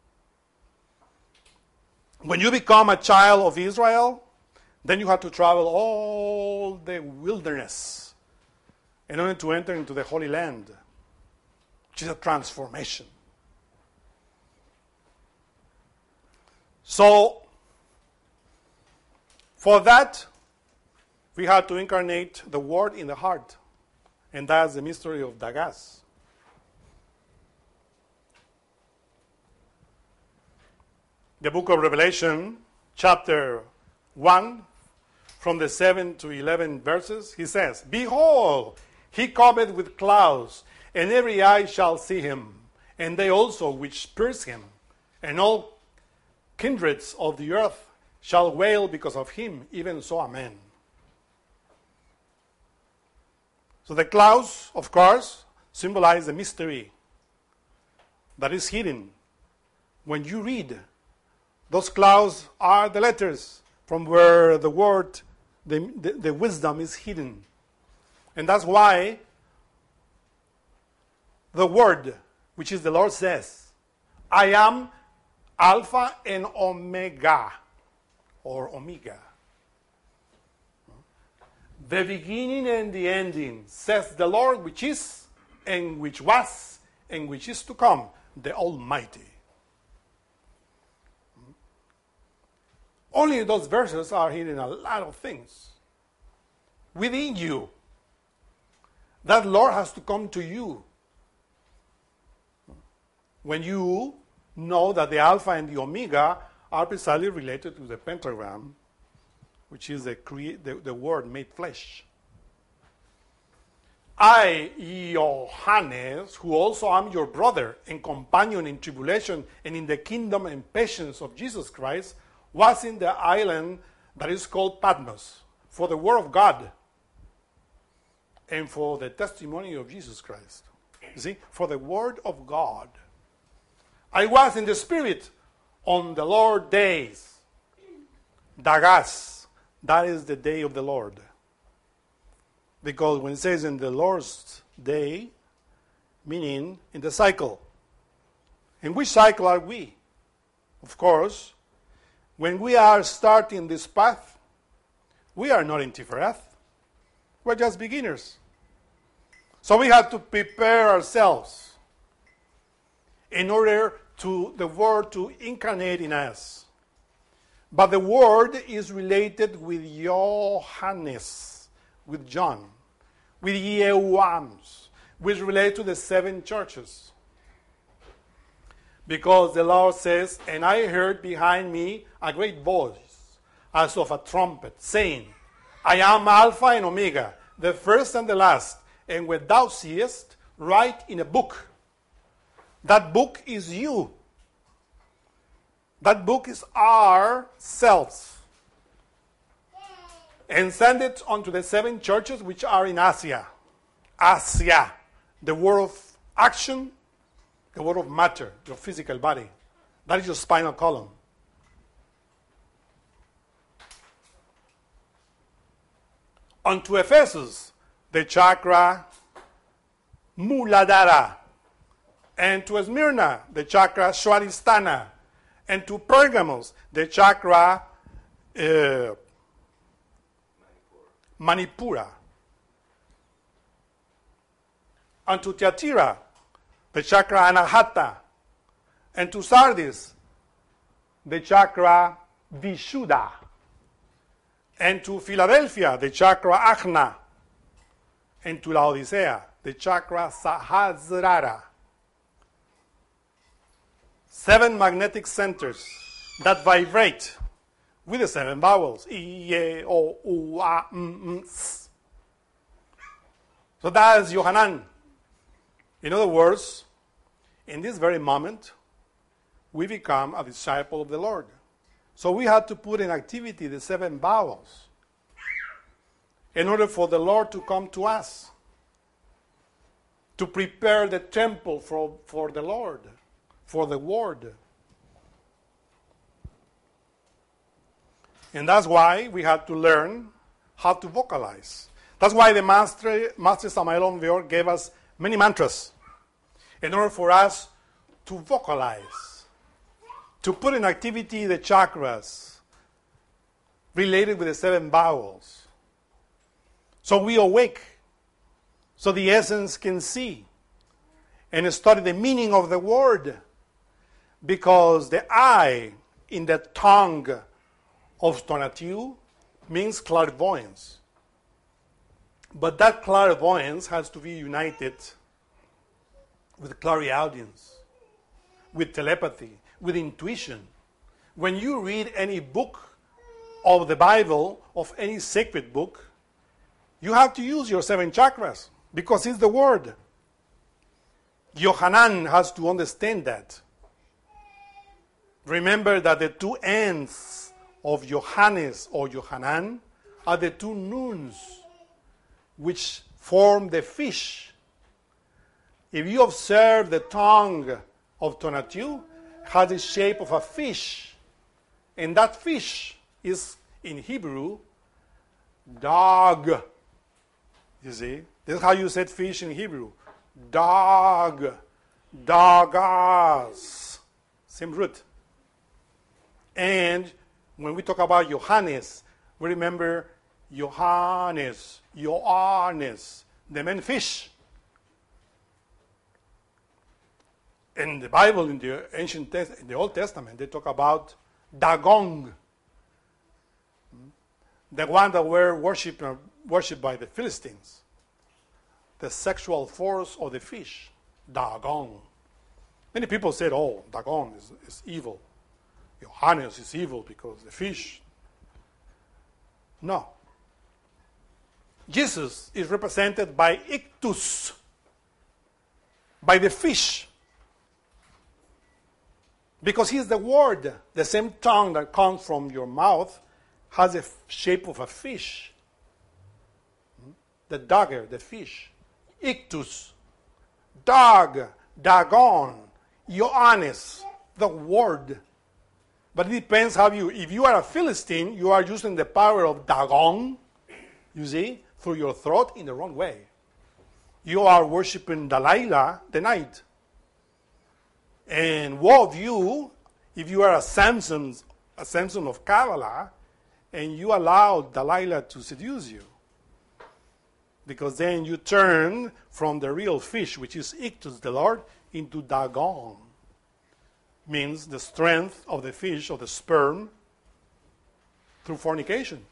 When you become a child of Israel, then you have to travel all the wilderness in order to enter into the Holy Land, which is a transformation. So, for that, we had to incarnate the Word in the heart. And that's the mystery of Dagas. The book of Revelation, chapter 1, from the 7 to 11 verses, he says, "Behold, he cometh with clouds, and every eye shall see him, and they also which pierced him, and all kindreds of the earth shall wail because of him, even so, amen." So the clouds, of course, symbolize the mystery that is hidden. When you read, those clouds are the letters from where the word, the wisdom is hidden. And that's why the word, which is the Lord says, "I am Alpha and Omega," or Omega. "The beginning and the ending," says the Lord, which is, and which was, and which is to come, the Almighty. Only those verses are hidden a lot of things within you. That Lord has to come to you. When you know that the Alpha and the Omega are precisely related to the pentagram, which is the Word made flesh. "I, Johannes, who also am your brother and companion in tribulation and in the kingdom and patience of Jesus Christ, was in the island that is called Patmos for the word of God and for the testimony of Jesus Christ." You see, for the word of God. "I was in the Spirit on the Lord days." Dagas, that is the day of the Lord. Because when it says in the Lord's day, meaning in the cycle. In which cycle are we? Of course, when we are starting this path, we are not in Tifereth. We're just beginners. So we have to prepare ourselves in order to the Word to incarnate in us. But the Word is related with Johannes, with John, with Yewams, which relate to the 7 churches. Because the Lord says, "And I heard behind me a great voice, as of a trumpet, saying, I am Alpha and Omega, the first and the last. And when thou seest, write in a book." That book is you. That book is ourselves. "And send it unto the 7 churches which are in Asia." Asia, the word of action, the word of matter, your physical body. That is your spinal column. "Unto Ephesus, the chakra Muladhara. And to Smyrna, the chakra Swadhisthana. And to Pergamos, the chakra Manipura. Unto Thyatira, the chakra Anahata. And to Sardis, the chakra Vishuddha. And to Philadelphia, the chakra Ajna. And to Laodicea, the chakra Sahasrara. 7 magnetic centers that vibrate with the 7 vowels. I, E, O, U, A, M, S. So that is Yohanan. In other words, in this very moment, we become a disciple of the Lord. So we had to put in activity the 7 vowels in order for the Lord to come to us, to prepare the temple for the Lord, for the Word. And that's why we had to learn how to vocalize. That's why the Master Samael Aun Weor gave us many mantras in order for us to vocalize, to put in activity the chakras related with the 7 vowels. So we awake, so the essence can see and study the meaning of the word, because the I in the tongue of Tonatiuh means clairvoyance. But that clairvoyance has to be united with clairaudience, with telepathy, with intuition. When you read any book of the Bible, of any sacred book, you have to use your 7 chakras because it's the word. Yohanan has to understand that. Remember that the 2 ends of Johannes or Yohanan are the 2 nuns which form the fish. If you observe the tongue of Tonatiuh, has the shape of a fish. And that fish is, in Hebrew, dog. You see? This is how you said fish in Hebrew. Dog. Dogas. Same root. And when we talk about Johannes, we remember Johannes, the man fish. In the Bible, in the in the Old Testament, they talk about Dagon, the one that were worshipped by the Philistines, the sexual force of the fish, Dagon. Many people said, oh, Dagon is evil. Johannes is evil because the fish. No. Jesus is represented by ictus, by the fish. Because he's the word. The same tongue that comes from your mouth has the shape of a fish. The dagger, the fish. Ictus. Dog. Dagon. Ioannis. The word. But it depends how if you are a Philistine, you are using the power of Dagon, you see, through your throat in the wrong way. You are worshiping Delilah the night. And woe of you, if you are a Samson of Kabbalah, and you allow Delilah to seduce you. Because then you turn from the real fish, which is Ictus, the Lord, into Dagon. Means the strength of the fish, or the sperm, through fornication.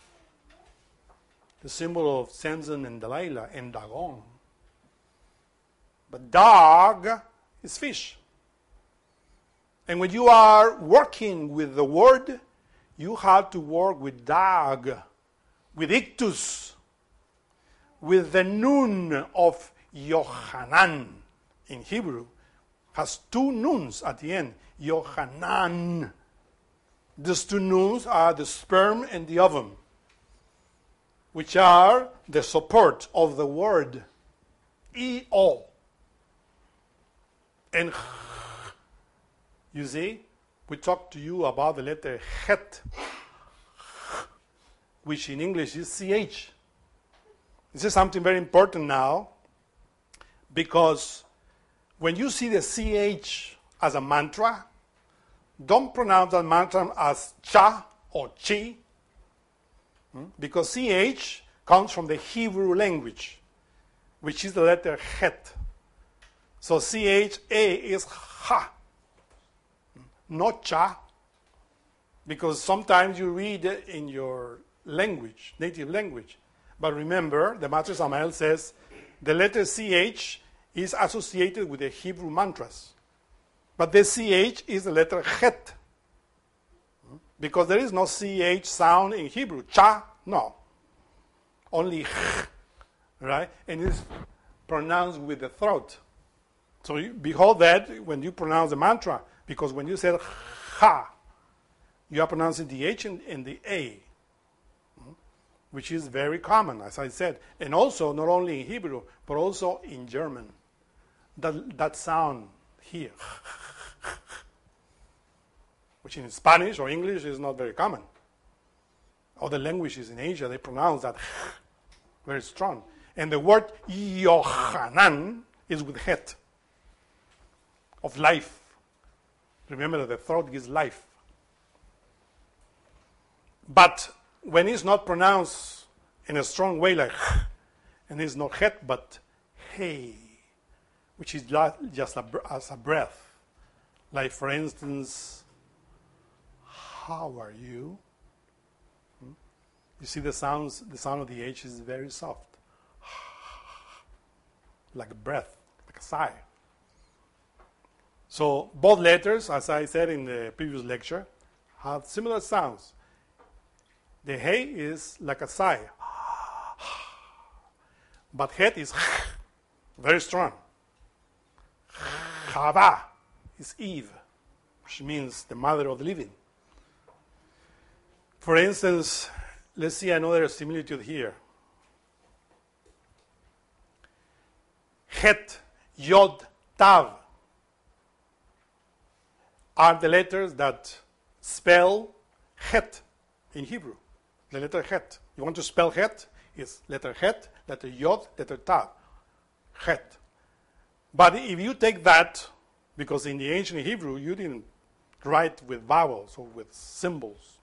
The symbol of Samson and Delilah and Dagon. But dog is fish. And when you are working with the word, you have to work with dag, with ictus, with the nun of Yohanan in Hebrew. Has 2 nuns at the end, Yohanan. These 2 nuns are the sperm and the ovum, which are the support of the word, E-O. And you see, we talked to you about the letter Het, which in English is CH. This is something very important now, because when you see the CH as a mantra, don't pronounce that mantra as cha or chi, because CH comes from the Hebrew language, which is the letter Het. So CHA is ha, not cha, because sometimes you read it in your language, native language. But remember, the Master Samael says the letter CH is associated with the Hebrew mantras. But the CH is the letter Het. Because there is no CH sound in Hebrew. Cha, no. Only H, right? And it's pronounced with the throat. So you behold that when you pronounce the mantra, because when you say ha, you are pronouncing the H and the A, which is very common, as I said. And also, not only in Hebrew, but also in German. That sound here, which in Spanish or English is not very common. Other languages in Asia, they pronounce that very strong. And the word Yohanan is with Het, of life. Remember that the throat gives life. But when it's not pronounced in a strong way like and it's not Het, but Hey, which is just as a breath. Like, for instance, how are you? You see the sound of the H is very soft. Like a breath, like a sigh. So both letters, as I said in the previous lecture, have similar sounds. The He is like a sigh. But Het is very strong. Chava is Eve, which means the mother of the living. For instance, let's see another similitude here. Het, Yod, Tav are the letters that spell Het in Hebrew. The letter Het. You want to spell Het? It's letter Het, letter Yod, letter Tav. Het. But if you take that, because in the ancient Hebrew you didn't write with vowels or with symbols.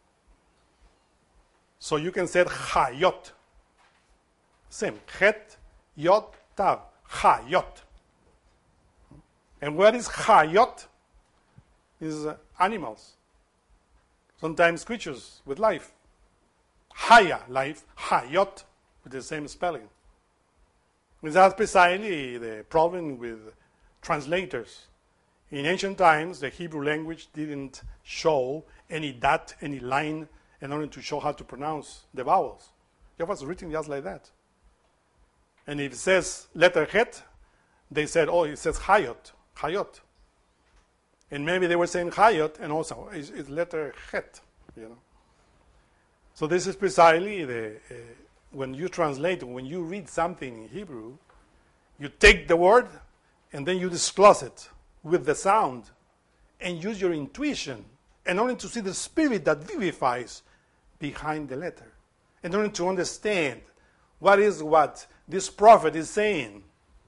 So you can say Hayot. Same. Het, Yod, Tav. Hayot. And what is Hayot? Is animals. Sometimes creatures with life. Haya, life. Hayot, with the same spelling. And that's precisely the problem with translators. In ancient times, the Hebrew language didn't show any dot, any line, in order to show how to pronounce the vowels. It was written just like that. And if it says letter Het, they said, oh, it says Hayot, Hayot. And maybe they were saying Hayot, and also it's letter Het, you know. So this is precisely when you translate, when you read something in Hebrew, you take the word and then you disclose it with the sound and use your intuition in order to see the spirit that vivifies behind the letter, in order to understand what this prophet is saying.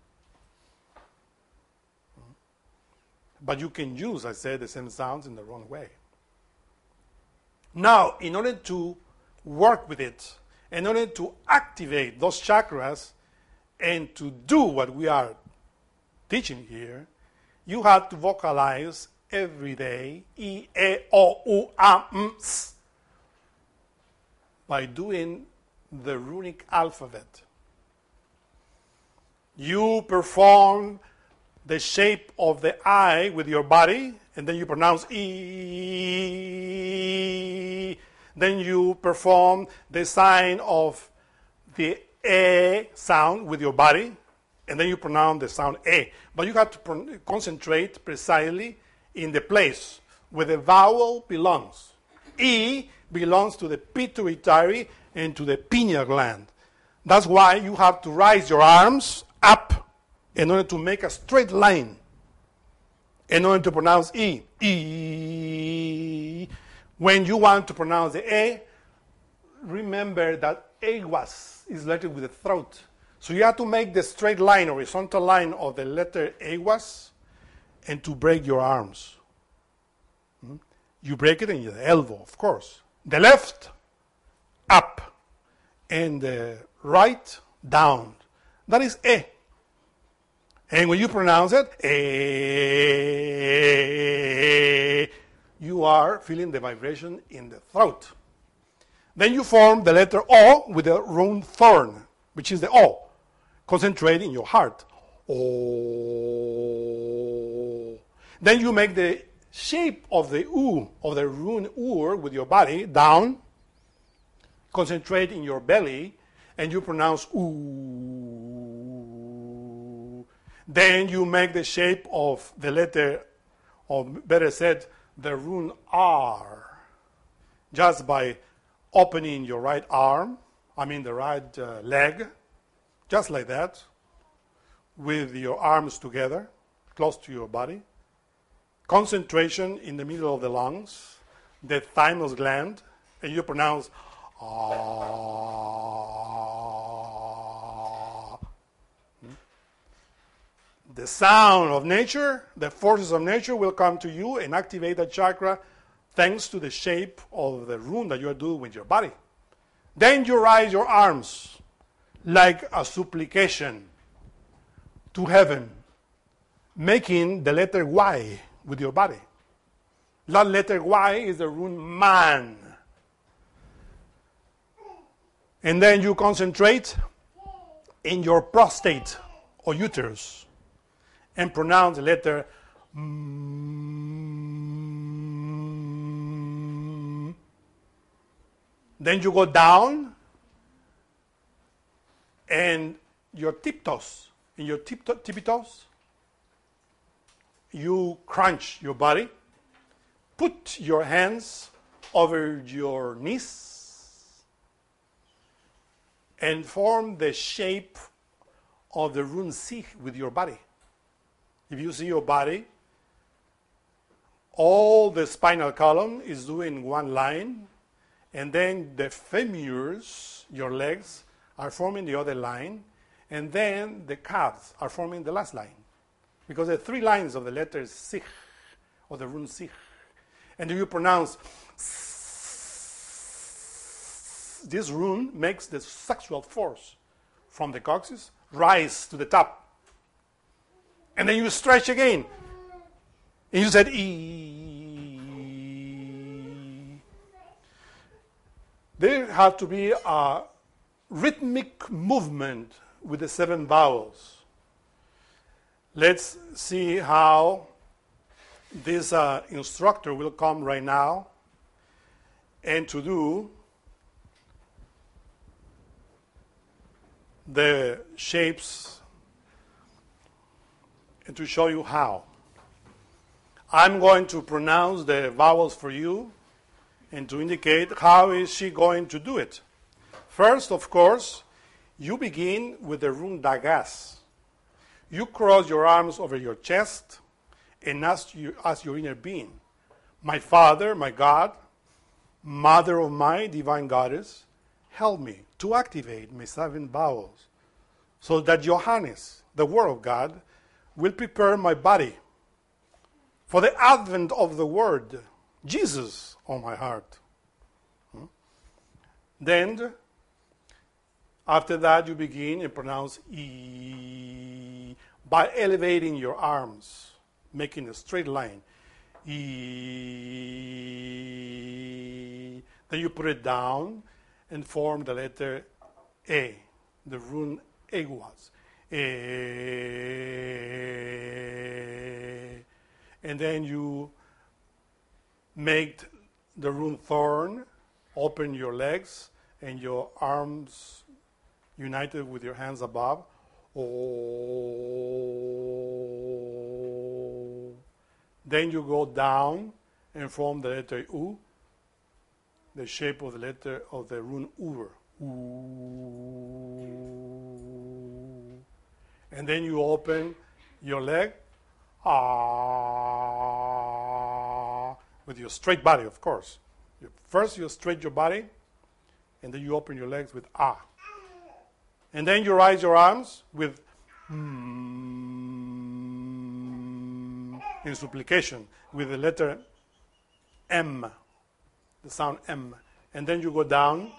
But you can use, I said, the same sounds in the wrong way. Now, in order to work with it, in order to activate those chakras and to do what we are teaching here, you have to vocalize every day I, E, O, U, A, M, S by doing the runic alphabet. You perform the shape of the I with your body, and then you pronounce E. Then you perform the sign of the E sound with your body, and then you pronounce the sound E. But you have to concentrate precisely in the place where the vowel belongs. E belongs to the pituitary and to the pineal gland. That's why you have to raise your arms up in order to make a straight line, in order to pronounce E. E. When you want to pronounce the E, remember that Awas is lettered with the throat. So you have to make the straight line, horizontal line of the letter Awas, and to break your arms. You break it in your elbow, of course. The left, up, and the right, down. That is E. And when you pronounce it, you are feeling the vibration in the throat. Then you form the letter O with the rune thorn, which is the O. Concentrate in your heart. O. Then you make the shape of the U, of the rune Ur with your body down. Concentrate in your belly, and you pronounce U. Then you make the shape of the letter, or better said, the rune R, just by opening your right arm, the right leg, just like that, with your arms together, close to your body. Concentration in the middle of the lungs, the thymus gland, and you pronounce Ah. The sound of nature, the forces of nature will come to you and activate the chakra thanks to the shape of the rune that you are doing with your body. Then you raise your arms like a supplication to heaven, making the letter Y with your body. That letter Y is the rune man. And then you concentrate in your prostate or uterus and pronounce the letter M. Then you go down and your tiptoes, in your tippy toes, you crunch your body, put your hands over your knees, and form the shape of the rune Sig with your body. If you see your body, all the spinal column is doing one line, and then the femurs, your legs, are forming the other line, and then the calves are forming the last line. Because there are 3 lines of the letter Sig, or the rune Sig. And if you pronounce this rune makes the sexual force from the coccyx rise to the top. And then you stretch again. And you said E. There have to be a rhythmic movement with the 7 vowels. Let's see how this instructor will come right now and to do the shapes and to show you how. I'm going to pronounce the vowels for you and to indicate how is she going to do it. First, of course, you begin with the rune Dagas. You cross your arms over your chest and ask your inner being, my Father, my God, Mother of my divine goddess, help me to activate my 7 vowels so that Johannes, the Word of God, will prepare my body for the advent of the Word, Jesus, on my heart. Then, after that, you begin and pronounce E by elevating your arms, making a straight line. E. Then you put it down and form the letter A, the rune Eguas. E. And then you make the rune Thorn, open your legs and your arms united with your hands above. Oh. Then you go down and form the letter U, the shape of the letter of the rune Ur. Ooh. And then you open your leg with your straight body, of course. First you straighten your body, and then you open your legs with Ah. And then you raise your arms with in supplication with the letter M, the sound M. And then you go down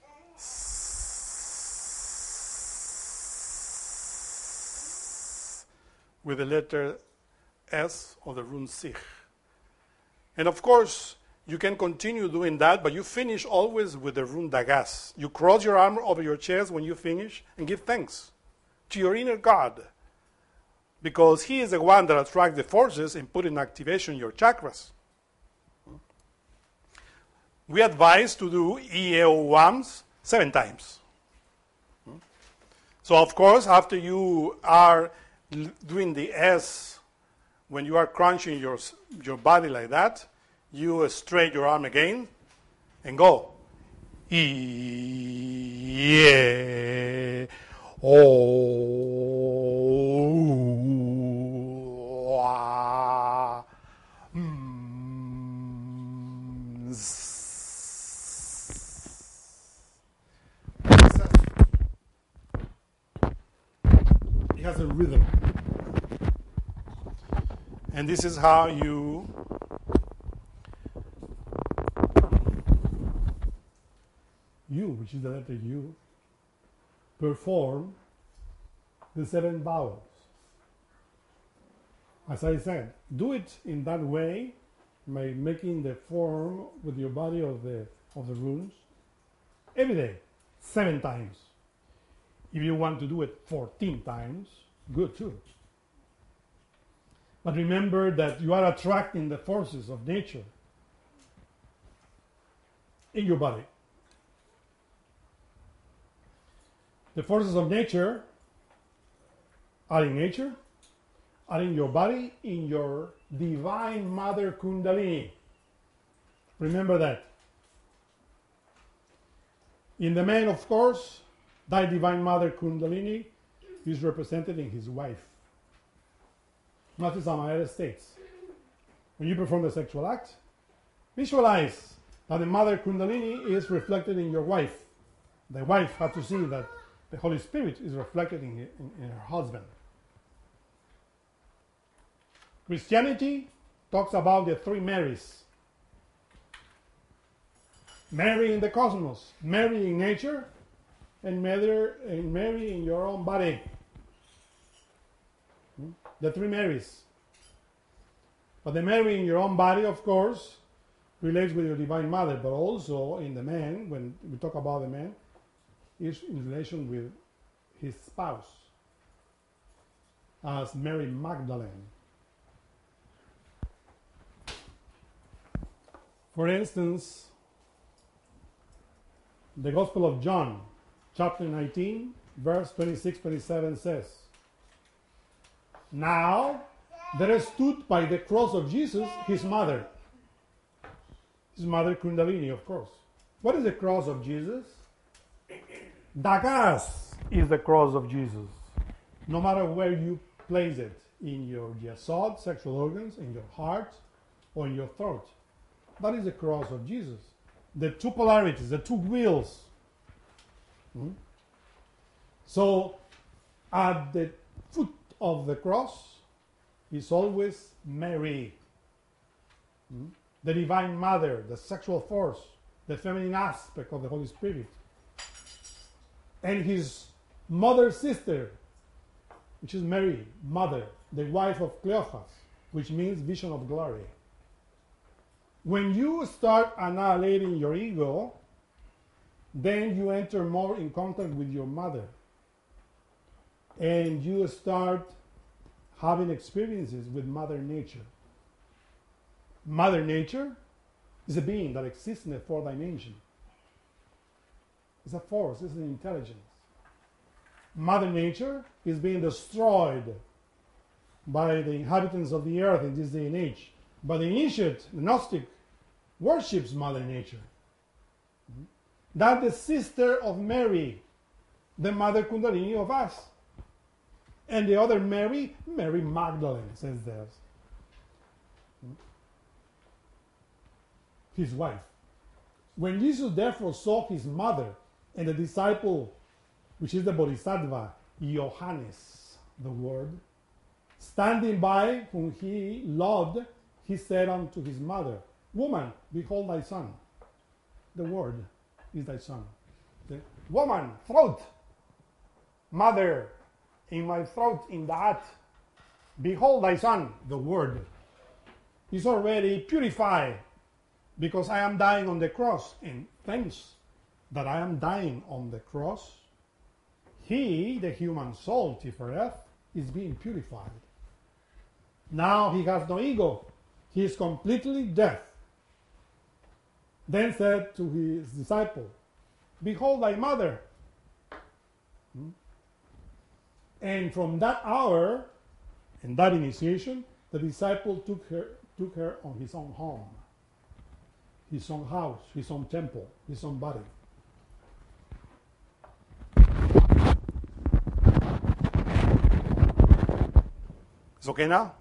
with the letter S of the rune Sig. And of course, you can continue doing that, but you finish always with the rune Dagas. You cross your arm over your chest when you finish and give thanks to your inner God, because he is the one that attracts the forces and put in activation your chakras. We advise to do EAO-WAMs 7 times. So of course, after you are doing the S, when you are crunching your body like that, you straight your arm again and go. E, O, A, It has a rhythm. And this is how you which is the letter U, perform the 7 vowels. As I said, do it in that way by making the form with your body of the runes every day, 7 times. If you want to do it 14 times, good too. But remember that you are attracting the forces of nature in your body. The forces of nature are in nature, are in your body, in your divine mother Kundalini. Remember that. In the man, of course, thy divine mother Kundalini is represented in his wife. Not as Samael states. When you perform the sexual act, visualize that the mother Kundalini is reflected in your wife. The wife has to see that the Holy Spirit is reflected in her husband. Christianity talks about the 3 Marys. Mary in the cosmos, Mary in nature, and Mary in your own body. The 3 Marys. But the Mary in your own body, of course, relates with your divine mother, but also in the man, when we talk about the man, is in relation with his spouse, as Mary Magdalene. For instance, the Gospel of John, chapter 19, verse 26-27 says, "Now there stood by the cross of Jesus his mother Kundalini, of course. What is the cross of Jesus? The cross is the cross of Jesus. No matter where you place it, in your yesod, sexual organs, in your heart, or in your throat. That is the cross of Jesus. The 2 polarities, the 2 wheels. So, at the foot of the cross is always Mary, the divine mother, the sexual force, the feminine aspect of the Holy Spirit, and his mother sister, which is Mary, mother, the wife of Cleophas, which means vision of glory. When you start annihilating your ego, then you enter more in contact with your mother, and you start having experiences with Mother Nature. Mother Nature is a being that exists in the 4th dimension. It's a force, it's an intelligence. Mother Nature is being destroyed by the inhabitants of the earth in this day and age. But the initiate, the Gnostic, worships Mother Nature. That's the sister of Mary, the Mother Kundalini of us. And the other Mary, Mary Magdalene, says theirs. His wife. When Jesus therefore saw his mother and the disciple, which is the Bodhisattva, Johannes, the Word, standing by whom he loved, he said unto his mother, Woman, behold thy son. The Word is thy son. The woman, throat. Mother, in my throat, in that. Behold thy son, the Word. Is already purified because I am dying on the cross. And thanks that I am dying on the cross, he, the human soul, Tifereth, is being purified. Now he has no ego. He is completely deaf. Then said to his disciple, Behold thy mother. And from that hour, and that initiation, the disciple took her on his own home, his own house, his own temple, his own body. It's okay now?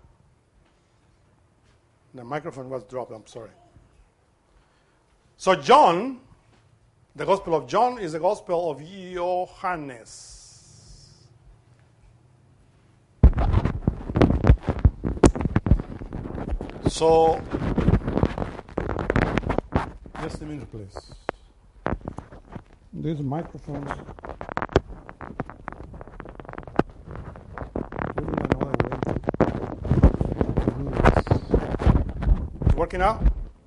The microphone was dropped, I'm sorry. So John, the Gospel of John is the Gospel of Johannes. So, just a minute, please. These microphones. working out?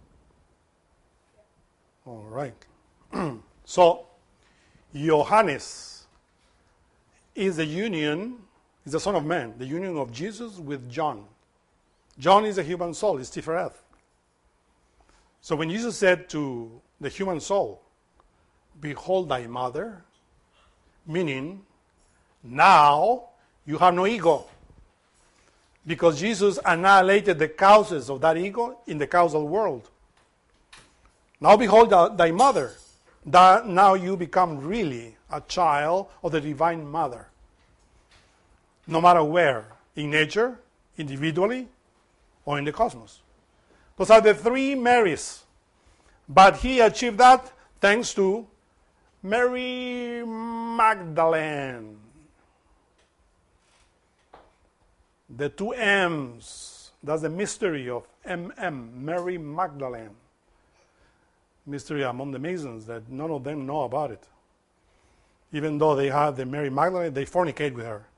All right. So, Johannes is the Son of Man, the union of Jesus with John. John is a human soul, is Tifereth. So when Jesus said to the human soul, behold thy mother, meaning now you have no ego. Because Jesus annihilated the causes of that ego in the causal world. Now behold thy mother. That now you become really a child of the Divine Mother. No matter where, in nature, individually, or in the cosmos. Those are the three Marys. But he achieved that thanks to Mary Magdalene. The two M's. That's the mystery of Mary Magdalene. Mystery among the Masons that none of them know about it. Even though they have the Mary Magdalene, they fornicate with her.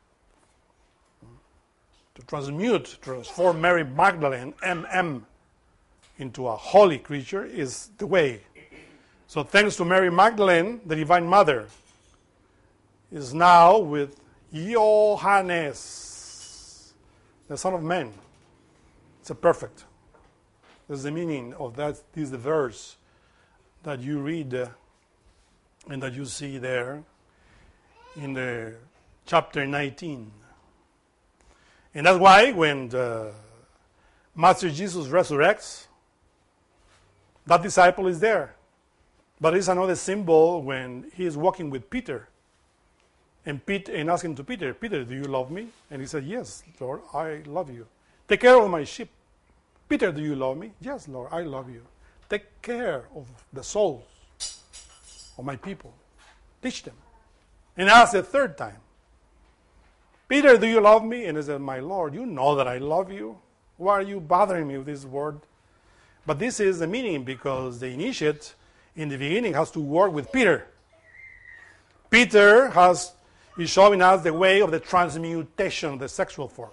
To transform Mary Magdalene, into a holy creature is the way. So thanks to Mary Magdalene, the Divine Mother is now with Johannes, the Son of Man. It's a perfect. That's the meaning of that. This is the verse that you read and that you see there in the chapter 19. And that's why when Master Jesus resurrects, that disciple is there. But it's another symbol when he is walking with Peter. And asking to Peter, Peter, do you love me? And he said, yes, Lord, I love you. Take care of my sheep. Peter, do you love me? Yes, Lord, I love you. Take care of the souls of my people. Teach them. And ask the third time, Peter, do you love me? And he said, my Lord, you know that I love you. Why are you bothering me with this word? But this is the meaning because the initiate in the beginning has to work with Peter. Peter is showing us the way of the transmutation of the sexual force.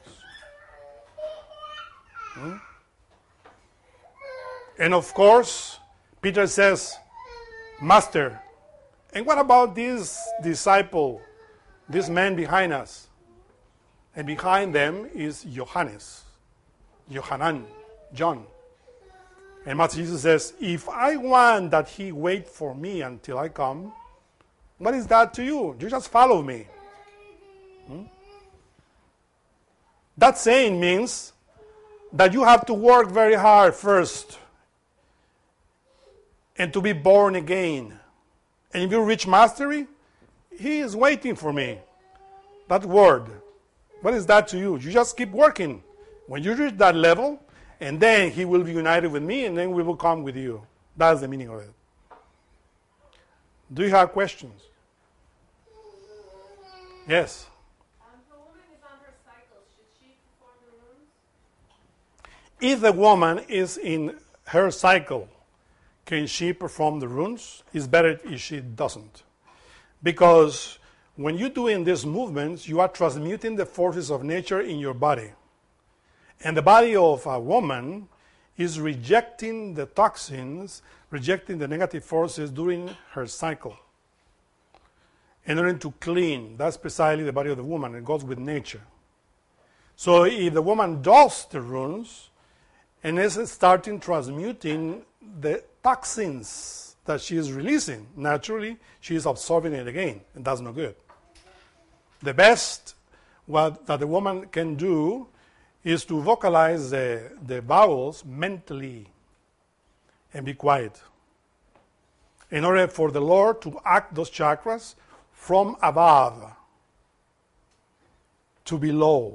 And of course, Peter says, Master, and what about this disciple, this man behind us? And behind them is Johannes, Johanan, John. And Master Jesus says, if I want that he wait for me until I come, what is that to you? You just follow me. That saying means that you have to work very hard first and to be born again. And if you reach mastery, he is waiting for me. That word. What is that to you? You just keep working. When you reach that level, and then he will be united with me, and then we will come with you. That's the meaning of it. Do you have questions? Yes. If a woman is on her cycle, should she perform the runes? If the woman is in her cycle, can she perform the runes? It's better if she doesn't. Because when you're doing these movements, you are transmuting the forces of nature in your body. And the body of a woman is rejecting the toxins, rejecting the negative forces during her cycle. In order to clean, that's precisely the body of the woman. It goes with nature. So if the woman does the runes and is starting transmuting the toxins that she is releasing, naturally she is absorbing it again, and that's no good. The best that the woman can do is to vocalize the vowels mentally and be quiet. In order for the Lord to act those chakras from above to below.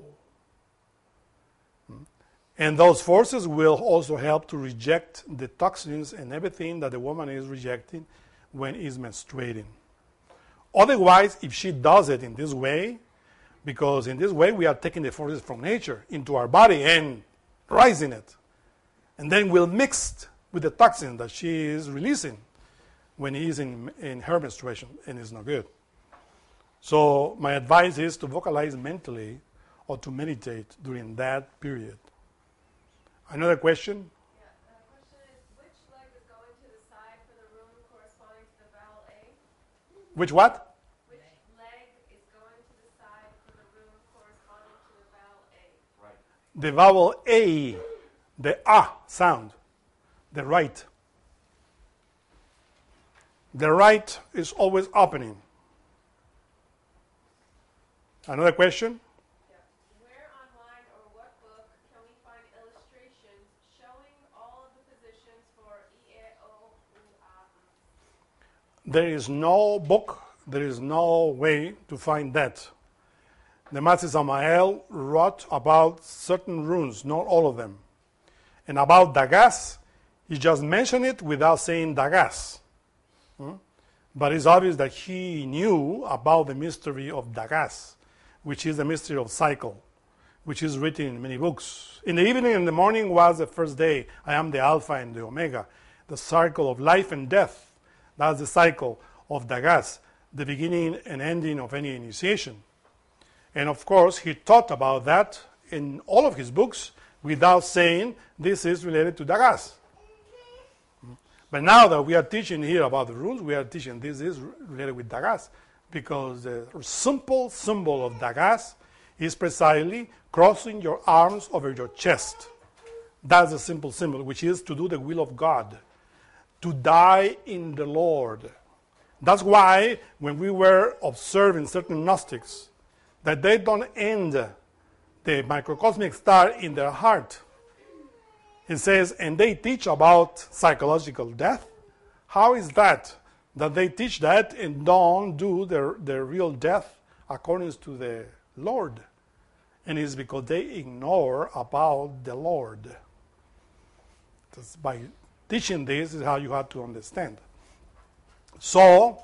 And those forces will also help to reject the toxins and everything that the woman is rejecting when is menstruating. Otherwise, if she does it in this way, because in this way we are taking the forces from nature into our body and rising it. And then we'll mix with the toxin that she is releasing when he is in her menstruation, and it's not good. So my advice is to vocalize mentally or to meditate during that period. Another question? Which what? Which leg is going to the side for the room corresponding to the vowel A? The vowel A, the A sound, the right. The right is always opening. Another question? Yeah. Where online or what book can we find illustrations showing all of the positions for E, O, U, A? There is no book, there is no way to find that. The Master Samael wrote about certain runes, not all of them. And about Dagas, he just mentioned it without saying Dagas. But it's obvious that he knew about the mystery of Dagas, which is the mystery of cycle, which is written in many books. In the evening and the morning was the first day. I am the Alpha and the Omega, the cycle of life and death. That's the cycle of Dagas, the beginning and ending of any initiation. And of course, he taught about that in all of his books without saying this is related to Dagas. But now that we are teaching here about the rules, we are teaching this is related with Dagas, because the simple symbol of Dagas is precisely crossing your arms over your chest. That's a simple symbol, which is to do the will of God, to die in the Lord. That's why when we were observing certain Gnostics, that they don't end the microcosmic star in their heart. It says, and they teach about psychological death. How is that they teach that and don't do their real death according to the Lord? And it's because they ignore about the Lord. Just by teaching this is how you have to understand. So,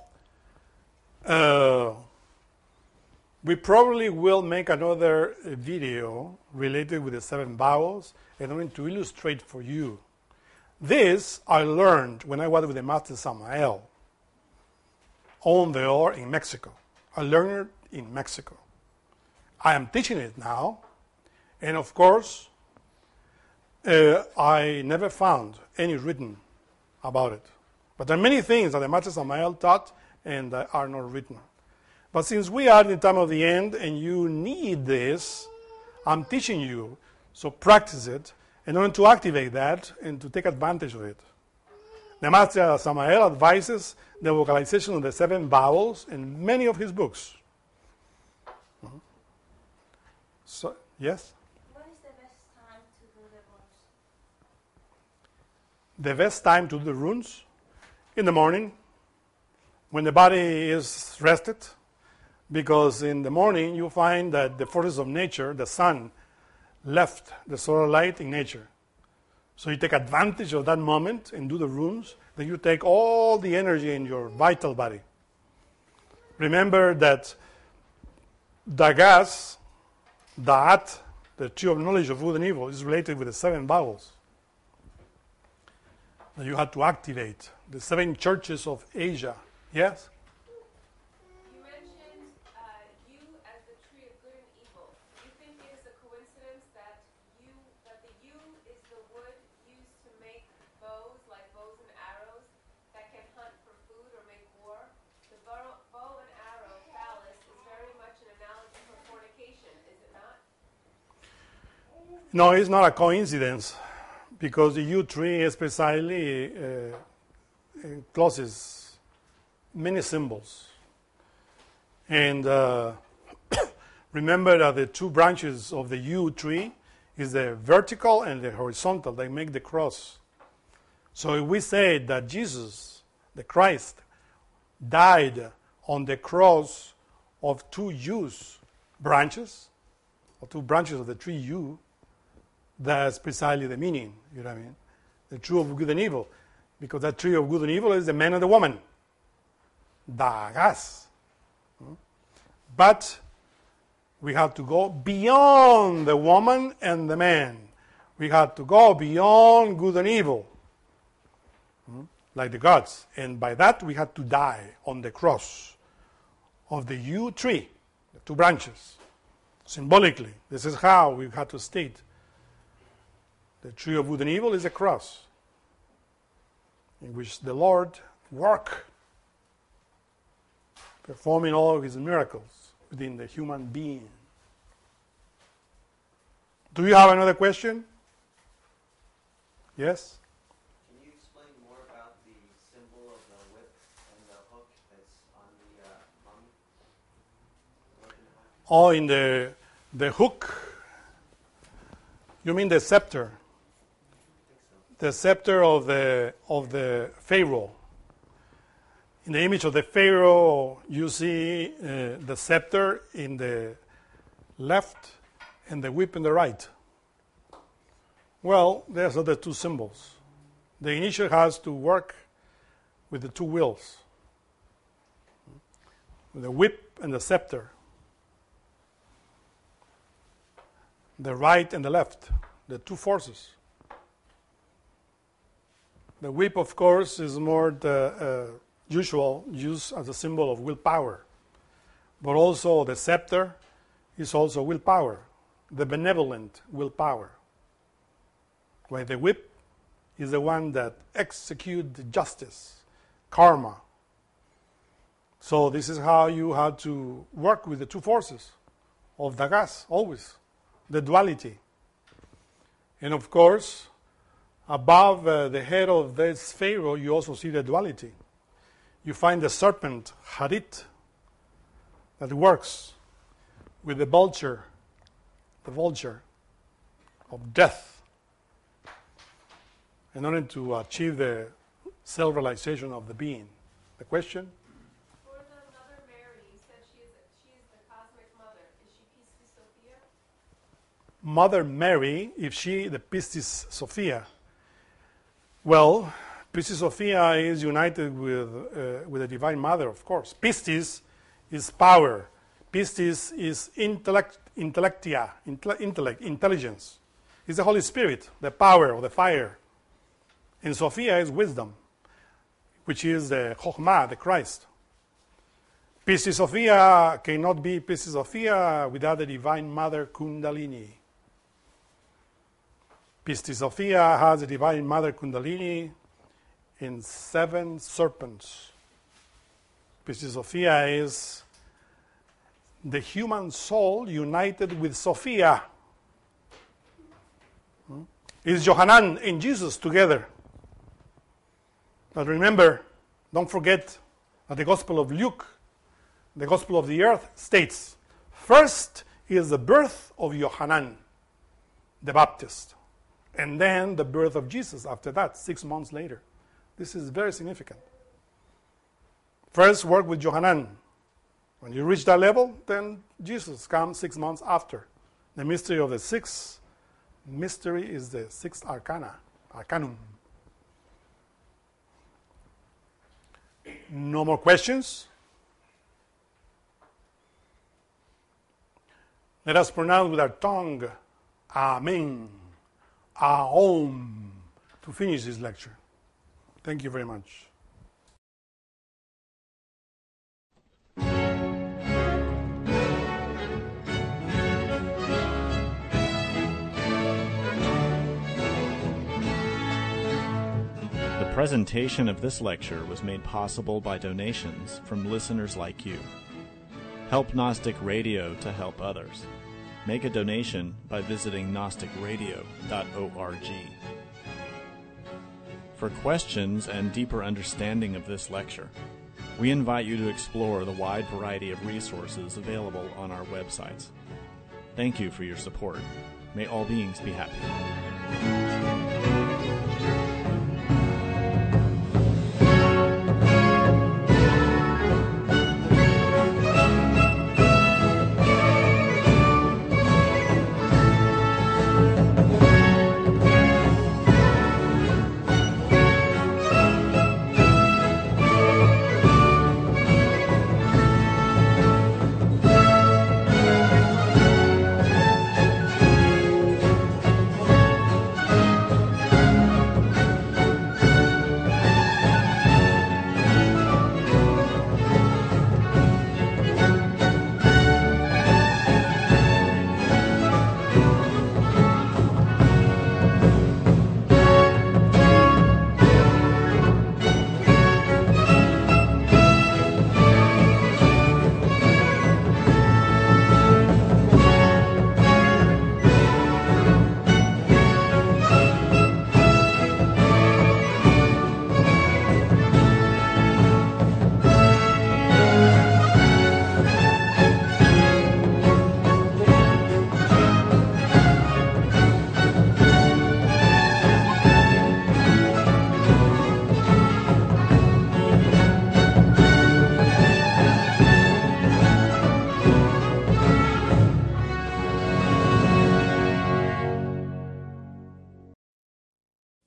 we probably will make another video related with the 7 vowels, and I'm going to illustrate for you. This I learned when I was with the Master Samael on the Or in Mexico. I learned it in Mexico. I am teaching it now, and of course, I never found any written about it. But there are many things that the Master Samael taught and that are not written. But since we are in the time of the end and you need this, I'm teaching you, so practice it in order to activate that and to take advantage of it. The Master Samael advises the vocalization of the 7 vowels in many of his books. So, yes? What is the best time to do the runes? The best time to do the runes? In the morning, when the body is rested. Because in the morning you find that the forces of nature, the sun, left the solar light in nature. So you take advantage of that moment and do the runes. Then you take all the energy in your vital body. Remember that Dagas, Da'at, the tree of knowledge of good and evil, is related with the 7 vowels. And you have to activate the 7 churches of Asia. Yes? You mentioned you as the tree of good and evil. Do you think it is a coincidence that the yew is the wood used to make bows, like bows and arrows, that can hunt for food or make war? The bow and arrow phallus is very much an analogy for fornication, is it not? No, it's not a coincidence, because the yew tree is precisely encloses many symbols. And remember that the 2 branches of the yew tree is the vertical and the horizontal. They make the cross. So if we say that Jesus, the Christ, died on the cross of 2 yews branches, or 2 branches of the tree yew, that's precisely the meaning. You know what I mean? The tree of good and evil. Because that tree of good and evil is the man and the woman. Dagas. But we have to go beyond the woman and the man. We have to go beyond good and evil, like the gods. And by that we had to die on the cross of the yew tree, the 2 branches. Symbolically, this is how we had to state. The tree of good and evil is a cross in which the Lord worked performing all of his miracles within the human being. Do you have another question? Yes? Can you explain more about the symbol of the whip and the hook that's on the mummy? Oh, in the hook. You mean the scepter? The scepter of the Pharaoh. In the image of the Pharaoh, you see the scepter in the left and the whip in the right. Well, those are the two symbols. The initial has to work with the two wheels, with the whip and the scepter, the right and the left, the two forces. The whip, of course, is more the usual use as a symbol of willpower, but also the scepter is also willpower, the benevolent willpower. While the whip is the one that executes justice, karma. So this is how you have to work with the two forces of the gas, always, the duality. And of course, above the head of this Pharaoh, you also see the duality. You find the serpent, Harit, that works with the vulture of death, in order to achieve the self-realization of the being. The question? For the Mother Mary, you said she is the cosmic mother. Is she Pistis Sophia? Mother Mary, if she, the Pistis Sophia. Well, Pistis Sophia is united with the Divine Mother, of course. Pistis is power. Pistis is intellect, intelligence. It's the Holy Spirit, the power or the fire. And Sophia is wisdom, which is the Chokhmah, the Christ. Pistis Sophia cannot be Pistis Sophia without the Divine Mother Kundalini. Pistis Sophia has the Divine Mother Kundalini in 7 serpents. Pistis Sophia is the human soul united with Sophia. It's Yohanan and Jesus together. But remember, don't forget that the Gospel of Luke, the Gospel of the Earth, states, first is the birth of Yohanan, the Baptist, and then the birth of Jesus after that, 6 months later. This is very significant. First, work with Yohanan. When you reach that level, then Jesus comes 6 months after. The mystery of the sixth mystery is the sixth arcanum. No more questions? Let us pronounce with our tongue, Amen, Aum, to finish this lecture. Thank you very much. The presentation of this lecture was made possible by donations from listeners like you. Help Gnostic Radio to help others. Make a donation by visiting gnosticradio.org. For questions and deeper understanding of this lecture, we invite you to explore the wide variety of resources available on our websites. Thank you for your support. May all beings be happy.